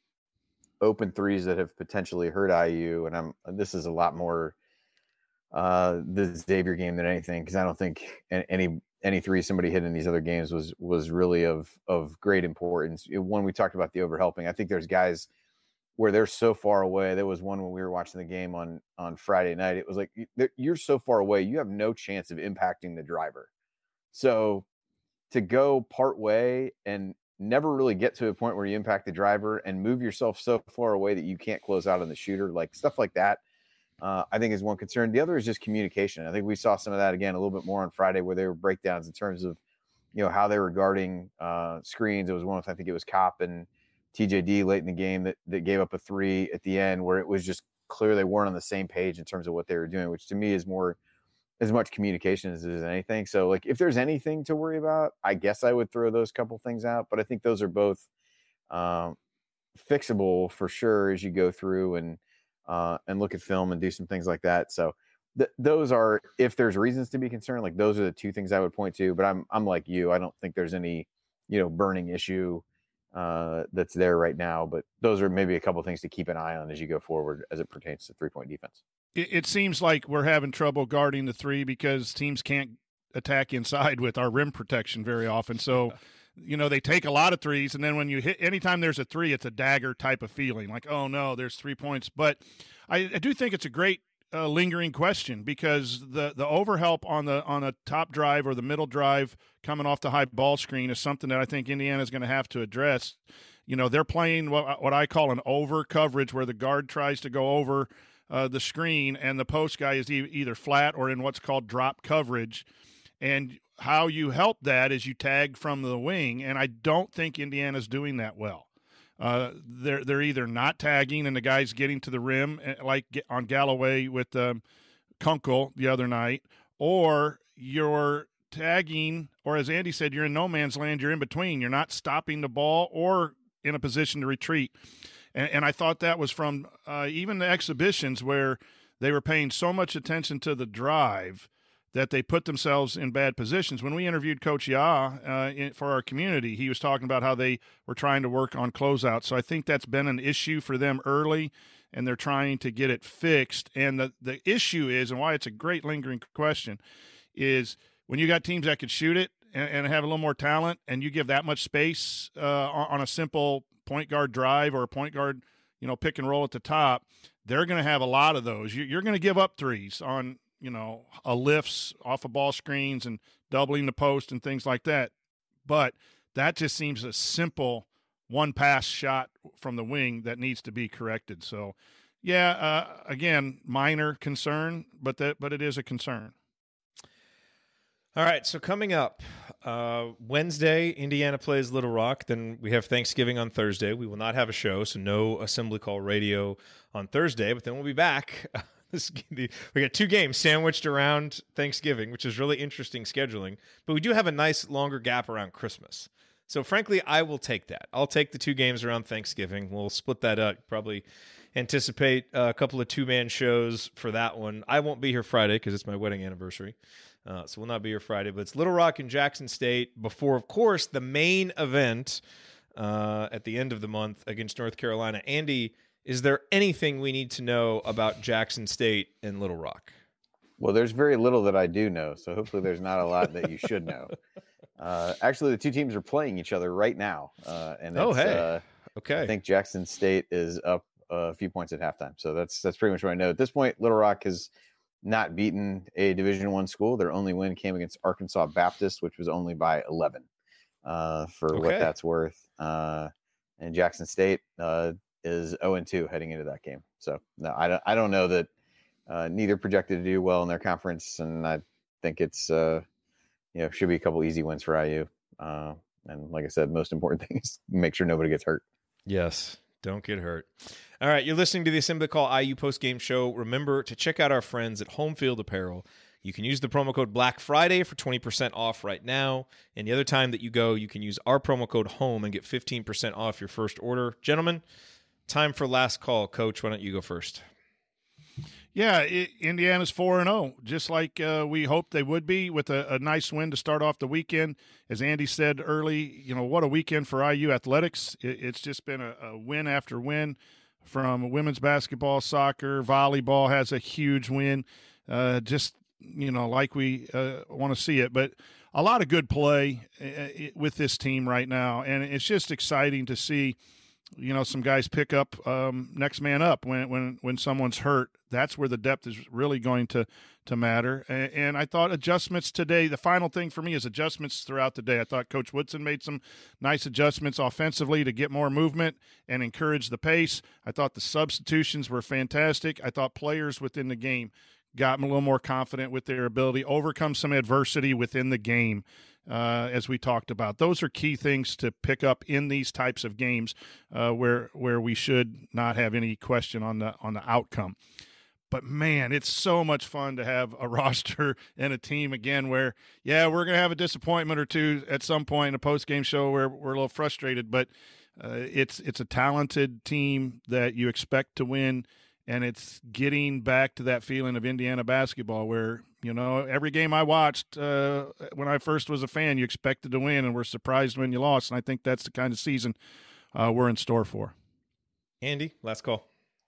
open threes that have potentially hurt I U, and I'm this is a lot more uh, the Xavier game than anything, because I don't think any any three somebody hit in these other games was was really of of great importance. When we talked about the overhelping, I think there's guys where they're so far away. There was one when we were watching the game on on Friday night. It was like, you're so far away, you have no chance of impacting the driver. So to go part way and never really get to a point where you impact the driver and move yourself so far away that you can't close out on the shooter, like stuff like that, uh, I think is one concern. The other is just communication. I think we saw some of that again a little bit more on Friday, where there were breakdowns in terms of, you know, how they were guarding uh, screens. It was one with, I think it was Kopp and T J D late in the game that, that gave up a three at the end, where it was just clear they weren't on the same page in terms of what they were doing, which to me is more as much communication as it is anything. So like, if there's anything to worry about, I guess I would throw those couple things out, but I think those are both um, fixable for sure as you go through and, uh, and look at film and do some things like that. So th- those are, if there's reasons to be concerned, like those are the two things I would point to, but I'm, I'm like you, I don't think there's any, you know, burning issue uh, that's there right now, but those are maybe a couple of things to keep an eye on as you go forward as it pertains to three point defense. It seems like we're having trouble guarding the three because teams can't attack inside with our rim protection very often. So, you know, they take a lot of threes, and then when you hit, anytime there's a three, it's a dagger type of feeling, like, oh no, there's three points. But I, I do think it's a great uh, lingering question, because the the overhelp on the on a top drive or the middle drive coming off the high ball screen is something that I think Indiana is going to have to address. You know, they're playing what what I call an over coverage, where the guard tries to go over Uh, the screen and the post guy is e- either flat or in what's called drop coverage. And how you help that is you tag from the wing, and I don't think Indiana's doing that well. Uh, they're they're either not tagging and the guy's getting to the rim, like on Galloway with um, Kunkel the other night, or you're tagging, or as Andy said, you're in no man's land, you're in between. You're not stopping the ball or in a position to retreat. And, and I thought that was from uh, even the exhibitions, where they were paying so much attention to the drive that they put themselves in bad positions. When we interviewed Coach Ya uh, in, for our community, he was talking about how they were trying to work on closeouts. So I think that's been an issue for them early, and they're trying to get it fixed. And the, the issue is, and why it's a great lingering question, is when you got teams that could shoot it and, and have a little more talent, and you give that much space uh, on, on a simple point guard drive or a point guard, you know, pick and roll at the top, they're going to have a lot of those. You're going to give up threes on, you know, a lifts off of ball screens and doubling the post and things like that. But that just seems a simple one pass shot from the wing that needs to be corrected. So, yeah, uh, again, minor concern, but that but it is a concern. All right, so coming up, uh, Wednesday, Indiana plays Little Rock. Then we have Thanksgiving on Thursday. We will not have a show, so no Assembly Call Radio on Thursday, but then we'll be back. This, we got two games sandwiched around Thanksgiving, which is really interesting scheduling. But we do have a nice longer gap around Christmas. So frankly, I will take that. I'll take the two games around Thanksgiving. We'll split that up. Probably anticipate a couple of two-man shows for that one. I won't be here Friday because it's my wedding anniversary. Uh, so we'll not be here Friday. But it's Little Rock and Jackson State before, of course, the main event uh, at the end of the month against North Carolina. Andy, is there anything we need to know about Jackson State and Little Rock? Well, there's very little that I do know, so hopefully there's not a lot that you should know. Uh, actually, the two teams are playing each other right now. Uh, and oh, it's, hey. Uh, okay. I think Jackson State is up a few points at halftime. So that's that's pretty much what I know. At this point, Little Rock has not beaten a Division One school. Their only win came against Arkansas Baptist, which was only by eleven uh, for okay. what that's worth. Uh, and Jackson State uh, is oh and two heading into that game. So no, I don't, I don't know that uh, neither projected to do well in their conference. And I think it's, uh, you know, should be a couple easy wins for I U. Uh, and like I said, most important thing is make sure nobody gets hurt. Yes. Don't get hurt. All right, you're listening to the Assembly Call I U post-game show. Remember to check out our friends at Home Field Apparel. You can use the promo code Black Friday for twenty percent off right now. And the other time that you go, you can use our promo code HOME and get fifteen percent off your first order. Gentlemen, time for last call. Coach, why don't you go first? Yeah, it, Indiana's four and oh, just like uh, we hoped they would be, with a, a nice win to start off the weekend. As Andy said early, you know, what a weekend for I U athletics. It, it's just been a, a win after win from women's basketball, soccer, volleyball has a huge win, uh, just, you know, like we uh, want to see it. But a lot of good play uh, with this team right now, and it's just exciting to see, you know, some guys pick up um, next man up when when when someone's hurt. That's where the depth is really going to to matter. And, and I thought adjustments today, the final thing for me is adjustments throughout the day. I thought Coach Woodson made some nice adjustments offensively to get more movement and encourage the pace. I thought the substitutions were fantastic. I thought players within the game got a little more confident with their ability to overcome some adversity within the game. Uh, as we talked about, those are key things to pick up in these types of games uh, where where we should not have any question on the on the outcome. But man, it's so much fun to have a roster and a team again where, yeah, we're going to have a disappointment or two at some point in a post game show where we're a little frustrated, but uh, it's it's a talented team that you expect to win. And it's getting back to that feeling of Indiana basketball where, you know, every game I watched uh, when I first was a fan, you expected to win and were surprised when you lost. And I think that's the kind of season uh, we're in store for. Andy, last call.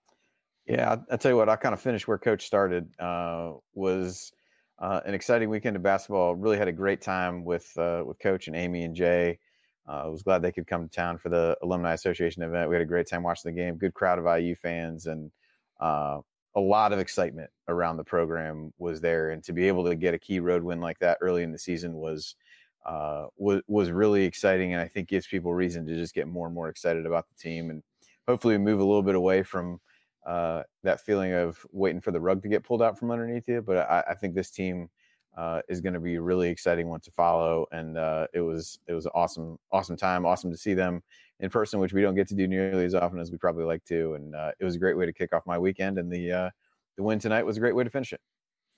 Yeah, I'll tell you what, I kind of finished where Coach started. Uh, was uh, an exciting weekend of basketball. Really had a great time with uh, with Coach and Amy and Jay. I uh, was glad they could come to town for the Alumni Association event. We had a great time watching the game. Good crowd of I U fans, and Uh, a lot of excitement around the program was there, and to be able to get a key road win like that early in the season was uh, was was really exciting, and I think gives people reason to just get more and more excited about the team, and hopefully we move a little bit away from uh, that feeling of waiting for the rug to get pulled out from underneath you. But I, I think this team uh, is going to be a really exciting one to follow, and uh, it was it was an awesome awesome time, awesome to see them in person, which we don't get to do nearly as often as we probably like to. And uh, it was a great way to kick off my weekend. And the uh, the win tonight was a great way to finish it.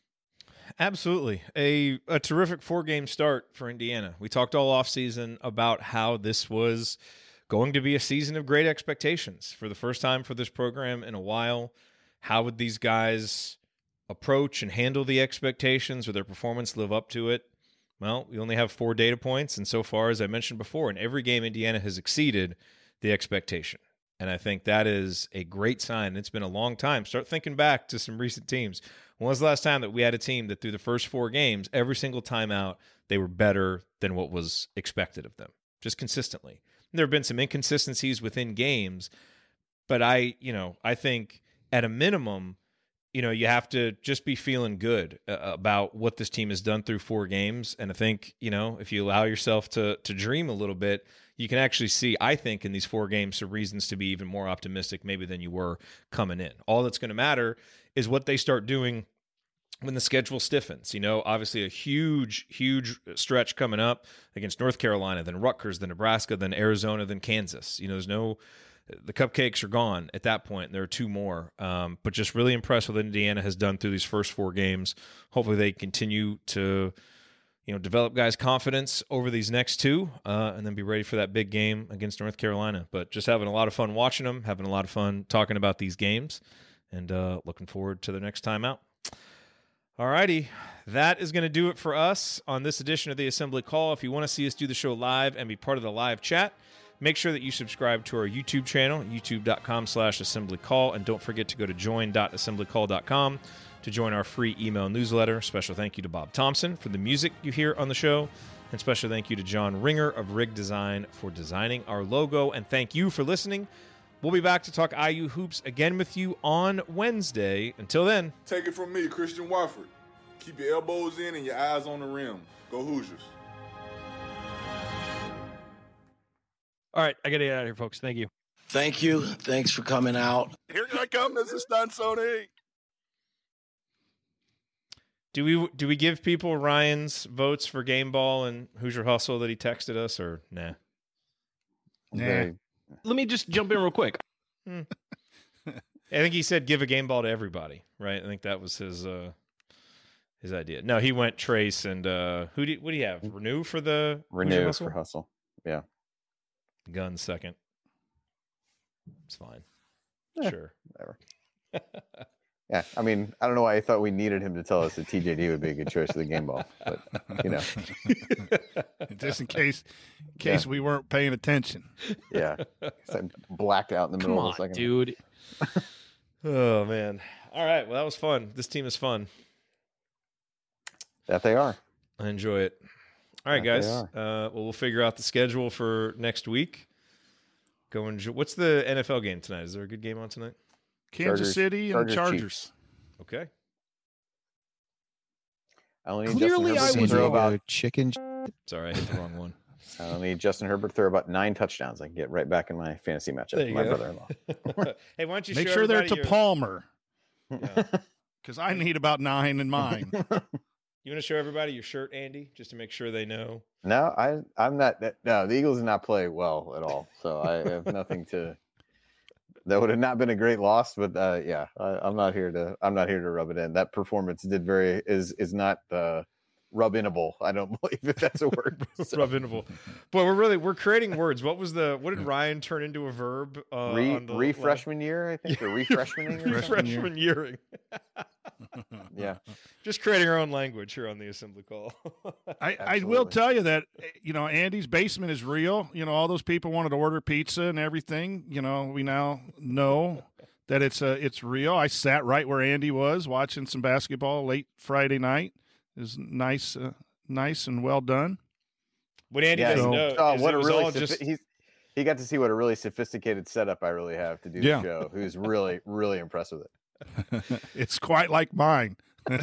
Absolutely. A a terrific four-game start for Indiana. We talked all offseason about how this was going to be a season of great expectations for the first time for this program in a while. How would these guys approach and handle the expectations, or their performance live up to it? Well, we only have four data points, and so far, as I mentioned before, in every game, Indiana has exceeded the expectation. And I think that is a great sign. It's been a long time. Start thinking back to some recent teams. When was the last time that we had a team that through the first four games, every single time out, they were better than what was expected of them, just consistently? And there have been some inconsistencies within games, but I, you know, I think at a minimum, you know, you have to just be feeling good uh, about what this team has done through four games. And I think, you know, if you allow yourself to to dream a little bit, you can actually see, I think, in these four games, some reasons to be even more optimistic maybe than you were coming in. All that's going to matter is what they start doing when the schedule stiffens. You know, obviously a huge, huge stretch coming up against North Carolina, then Rutgers, then Nebraska, then Arizona, then Kansas. You know, there's no – the cupcakes are gone at that point, and there are two more. Um, but just really impressed with what Indiana has done through these first four games. Hopefully they continue to – you know, develop guys' confidence over these next two, uh, and then be ready for that big game against North Carolina. But just having a lot of fun watching them, having a lot of fun talking about these games, and uh, looking forward to the next time out. All righty, that is going to do it for us on this edition of the Assembly Call. If you want to see us do the show live and be part of the live chat, make sure that you subscribe to our YouTube channel, youtube.com slash assembly call, and don't forget to go to join dot assembly call dot com to join our free email newsletter. Special thank you to Bob Thompson for the music you hear on the show, and special thank you to John Ringer of Rig Design for designing our logo, and thank you for listening. We'll be back to talk I U hoops again with you on Wednesday. Until then, take it from me, Christian Wofford. Keep your elbows in and your eyes on the rim. Go Hoosiers. All right, I got to get out of here, folks. Thank you. Thank you. Thanks for coming out. Here I come, Mister Stansoni. Do we do we give people Ryan's votes for Game Ball and Hoosier Hustle that he texted us, or nah? Nah. Let me just jump in real quick. Hmm. I think he said give a Game Ball to everybody, right? I think that was his uh, his idea. No, he went Trace and uh, who do you, what do you have? Renew for the Renew Hustle? for Hustle. Yeah. Gun second. It's fine. Yeah, sure. Whatever. Yeah, I mean, I don't know why I thought we needed him to tell us that T J D would be a good choice for the Game Ball, but you know, just in case, in case yeah. we weren't paying attention. Yeah, I blacked out in the Come middle on, of a second, dude. Oh man! All right, well that was fun. This team is fun. That they are. I enjoy it. All right, that guys. Uh, well, we'll figure out the schedule for next week. Go enjoy. What's the N F L game tonight? Is there a good game on tonight? Kansas Chargers, City and Chargers, Chargers. Chiefs. Okay. I only need Clearly, Justin Herbert I to throw was about chicken. Sorry, I hit the wrong one. I only need Justin Herbert to throw about nine touchdowns. I can get right back in my fantasy matchup with my go. brother-in-law. Hey, why don't you Make show sure they're to everybody your- Palmer, Yeah. because I need about nine in mine. You want to show everybody your shirt, Andy, just to make sure they know? No, I, I'm not. That, no, the Eagles did not play well at all, so I have nothing to. That would have not been a great loss, but uh, yeah, I, I'm not here to. I'm not here to rub it in. That performance did very is is not uh, rub-inable. I don't believe if that's a word. So. Rub-inable. Boy, we're really we're creating words. What was the? What did Ryan turn into a verb? Uh, Re, on the refreshman year, I think, or refreshmaning. Or something? Refreshman yearing. Yeah, just creating our own language here on the Assembly Call. I, I will tell you that, you know, Andy's basement is real. You know, all those people wanted to order pizza and everything. You know, we now know that it's uh, it's real. I sat right where Andy was watching some basketball late Friday night. It was nice, uh, nice and well done. What Andy yeah, doesn't he, know oh, is what it a was really all sophi- just he's, he got to see what a really sophisticated setup I really have to do Yeah. the show. Who's really really impressed with it. It's quite like mine.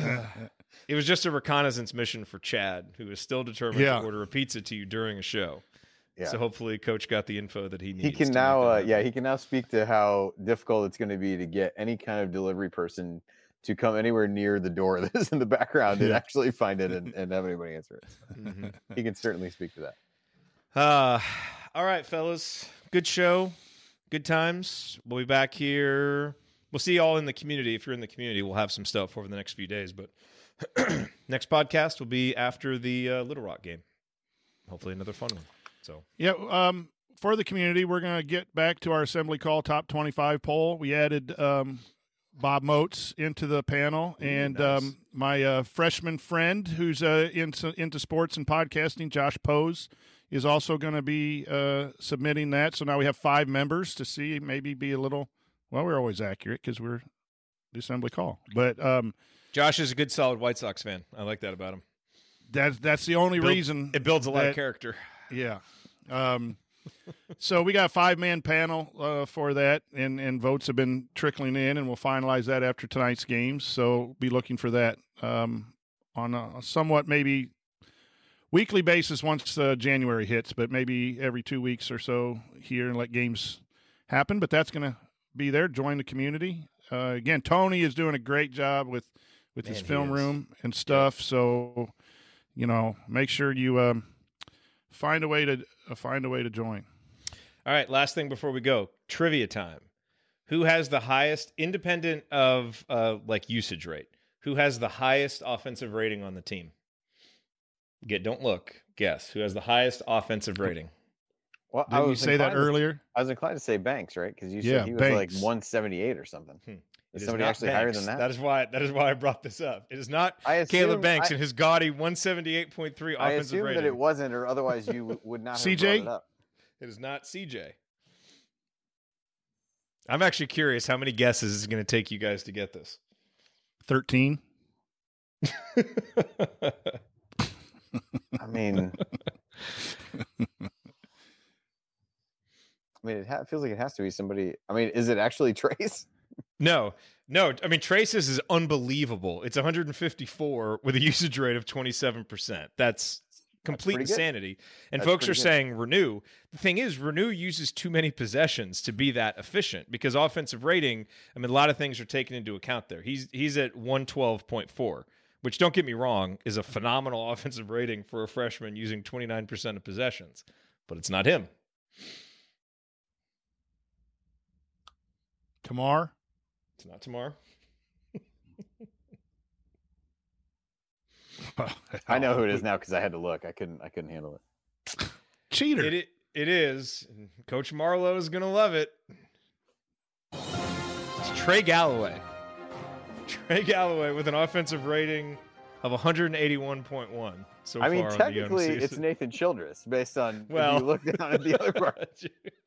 It was just a reconnaissance mission for Chad, who is still determined Yeah. to order a pizza to you during a show. Yeah. So hopefully, Coach got the info that he needs. He can to now, make that uh, happen. yeah, he can now speak to how difficult it's going to be to get any kind of delivery person to come anywhere near the door that is in the background and Yeah. actually find it and, and have anybody answer it. So Mhm. he can certainly speak to that. Uh, all right, fellas. Good show. Good times. We'll be back here. We'll see you all in the community. If you're in the community, we'll have some stuff over the next few days. But next podcast will be after the uh, Little Rock game. Hopefully another fun one. So Yeah, um, for the community, we're going to get back to our Assembly Call Top twenty-five poll. We added um, Bob Moats into the panel, and nice. um, my uh, freshman friend who's uh, into, into sports and podcasting, Josh Pose, is also going to be uh, submitting that. So now we have five members to see, maybe be a little, well, we're always accurate because we're the Assembly Call. But um, Josh is a good, solid White Sox fan. I like that about him. that's, that's the only Build- reason. It builds a lot that- of character. Yeah. Um, so we got a five-man panel uh, for that, and, and votes have been trickling in, and we'll finalize that after tonight's games. So be looking for that um, on a somewhat maybe weekly basis once uh, January hits, but maybe every two weeks or so here and let games happen. But that's going to be there. Join the community. Uh, again, Tony is doing a great job with with Man, his he film is. room and stuff. So, you know, make sure you um, find a way to uh, find a way to join. All right, last thing before we go, trivia time. Who has the highest, independent of uh, like usage rate? Who has the highest offensive rating on the team? Get, don't look. Guess who has the highest offensive rating? Well, Didn't you say that inclined to- earlier? I was inclined to say Banks, right? Because you said Yeah, he was Banks. like one seventy-eight or something. Hmm. Is It is somebody not actually higher Banks. than that? That is why. That is why I brought this up. It is not I Caleb assumed- Banks I- and his gaudy one seventy-eight point three I offensive assumed rating. that it wasn't, or otherwise you w- would not have C J? brought it up. It is not C J. I'm actually curious how many guesses is going to take you guys to get this. thirteen. I mean, I mean, it ha- feels like it has to be somebody. I mean, is it actually Trace? No, no. I mean, Trace's is unbelievable. It's one fifty-four with a usage rate of twenty-seven percent. That's complete pretty good. insanity. And That's folks are pretty good. saying Renew. The thing is, Renew uses too many possessions to be that efficient because offensive rating, I mean, a lot of things are taken into account there. He's he's at one twelve point four, which, don't get me wrong, is a phenomenal offensive rating for a freshman using twenty-nine percent of possessions. But it's not him. Tamar. It's not Tamar. I know who it is now because I had to look. I couldn't. I couldn't handle it. Cheater. It, it, it is. Coach Marlowe is going to love it. It's Trey Galloway. Trey Galloway with an offensive rating of one eighty-one point one so I mean, far on technically, the young it's season. Nathan Childress based on Well, if you look down at the other part.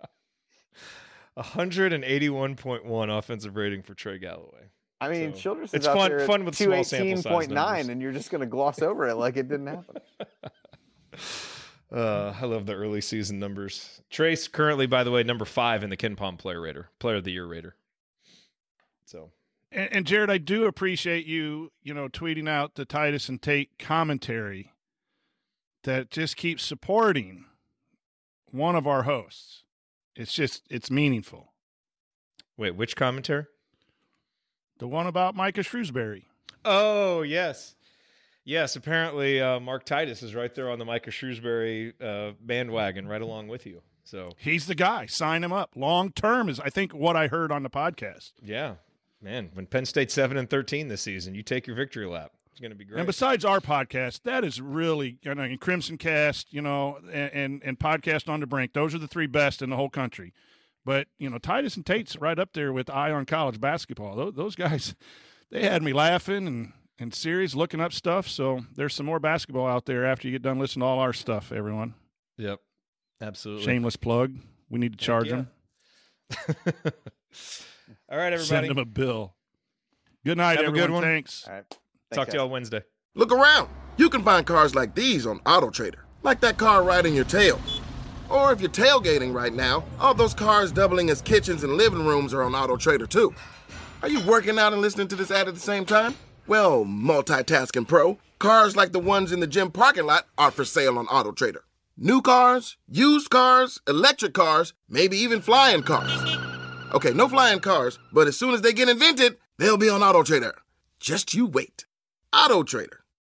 one eighty-one point one offensive rating for Trey Galloway. I mean, So, Childress is it's out fun- there at fun with small sample size two eighteen point nine, numbers. and you're just going to gloss over it like it didn't happen. Uh, I love the early season numbers. Trace currently, by the way, number five in the Ken Palm Player Rater, Player of the Year Rater. So, And, and Jared, I do appreciate you, you know, tweeting out the Titus and Tate commentary that just keeps supporting one of our hosts. It's just, it's meaningful. wait, which commentary? The one about Micah Shrewsbury. Oh, yes. Yes, apparently uh, Mark Titus is right there on the Micah Shrewsbury uh, bandwagon right along with you. So He's the guy. Sign him up. Long term is, I think, what I heard on the podcast. yeah, man, when Penn State's seven and thirteen this season, you take your victory lap. It's going to be great. And besides our podcast, that is really, you know, and Crimson Cast, you know, and, and, and Podcast on the Brink. Those are the three best in the whole country. But, you know, Titus and Tate's right up there with Eye on College Basketball. Those, those guys, they had me laughing and, and serious, looking up stuff. So there's some more basketball out there after you get done listening to all our stuff, everyone. Yep, absolutely. Shameless plug. We need to charge yeah. them. All right, everybody. Send them a bill. Good night, Have a everyone. good one. Thanks. All right. Talk Thanks, to y'all guys. Wednesday. Look around. You can find cars like these on AutoTrader, like that car riding your tail. Or if you're tailgating right now, all those cars doubling as kitchens and living rooms are on AutoTrader too. Are you working out and listening to this ad at the same time? Well, multitasking pro, cars like the ones in the gym parking lot are for sale on AutoTrader. New cars, used cars, electric cars, maybe even flying cars. Okay, no flying cars, but as soon as they get invented, they'll be on AutoTrader. Just you wait. AutoTrader.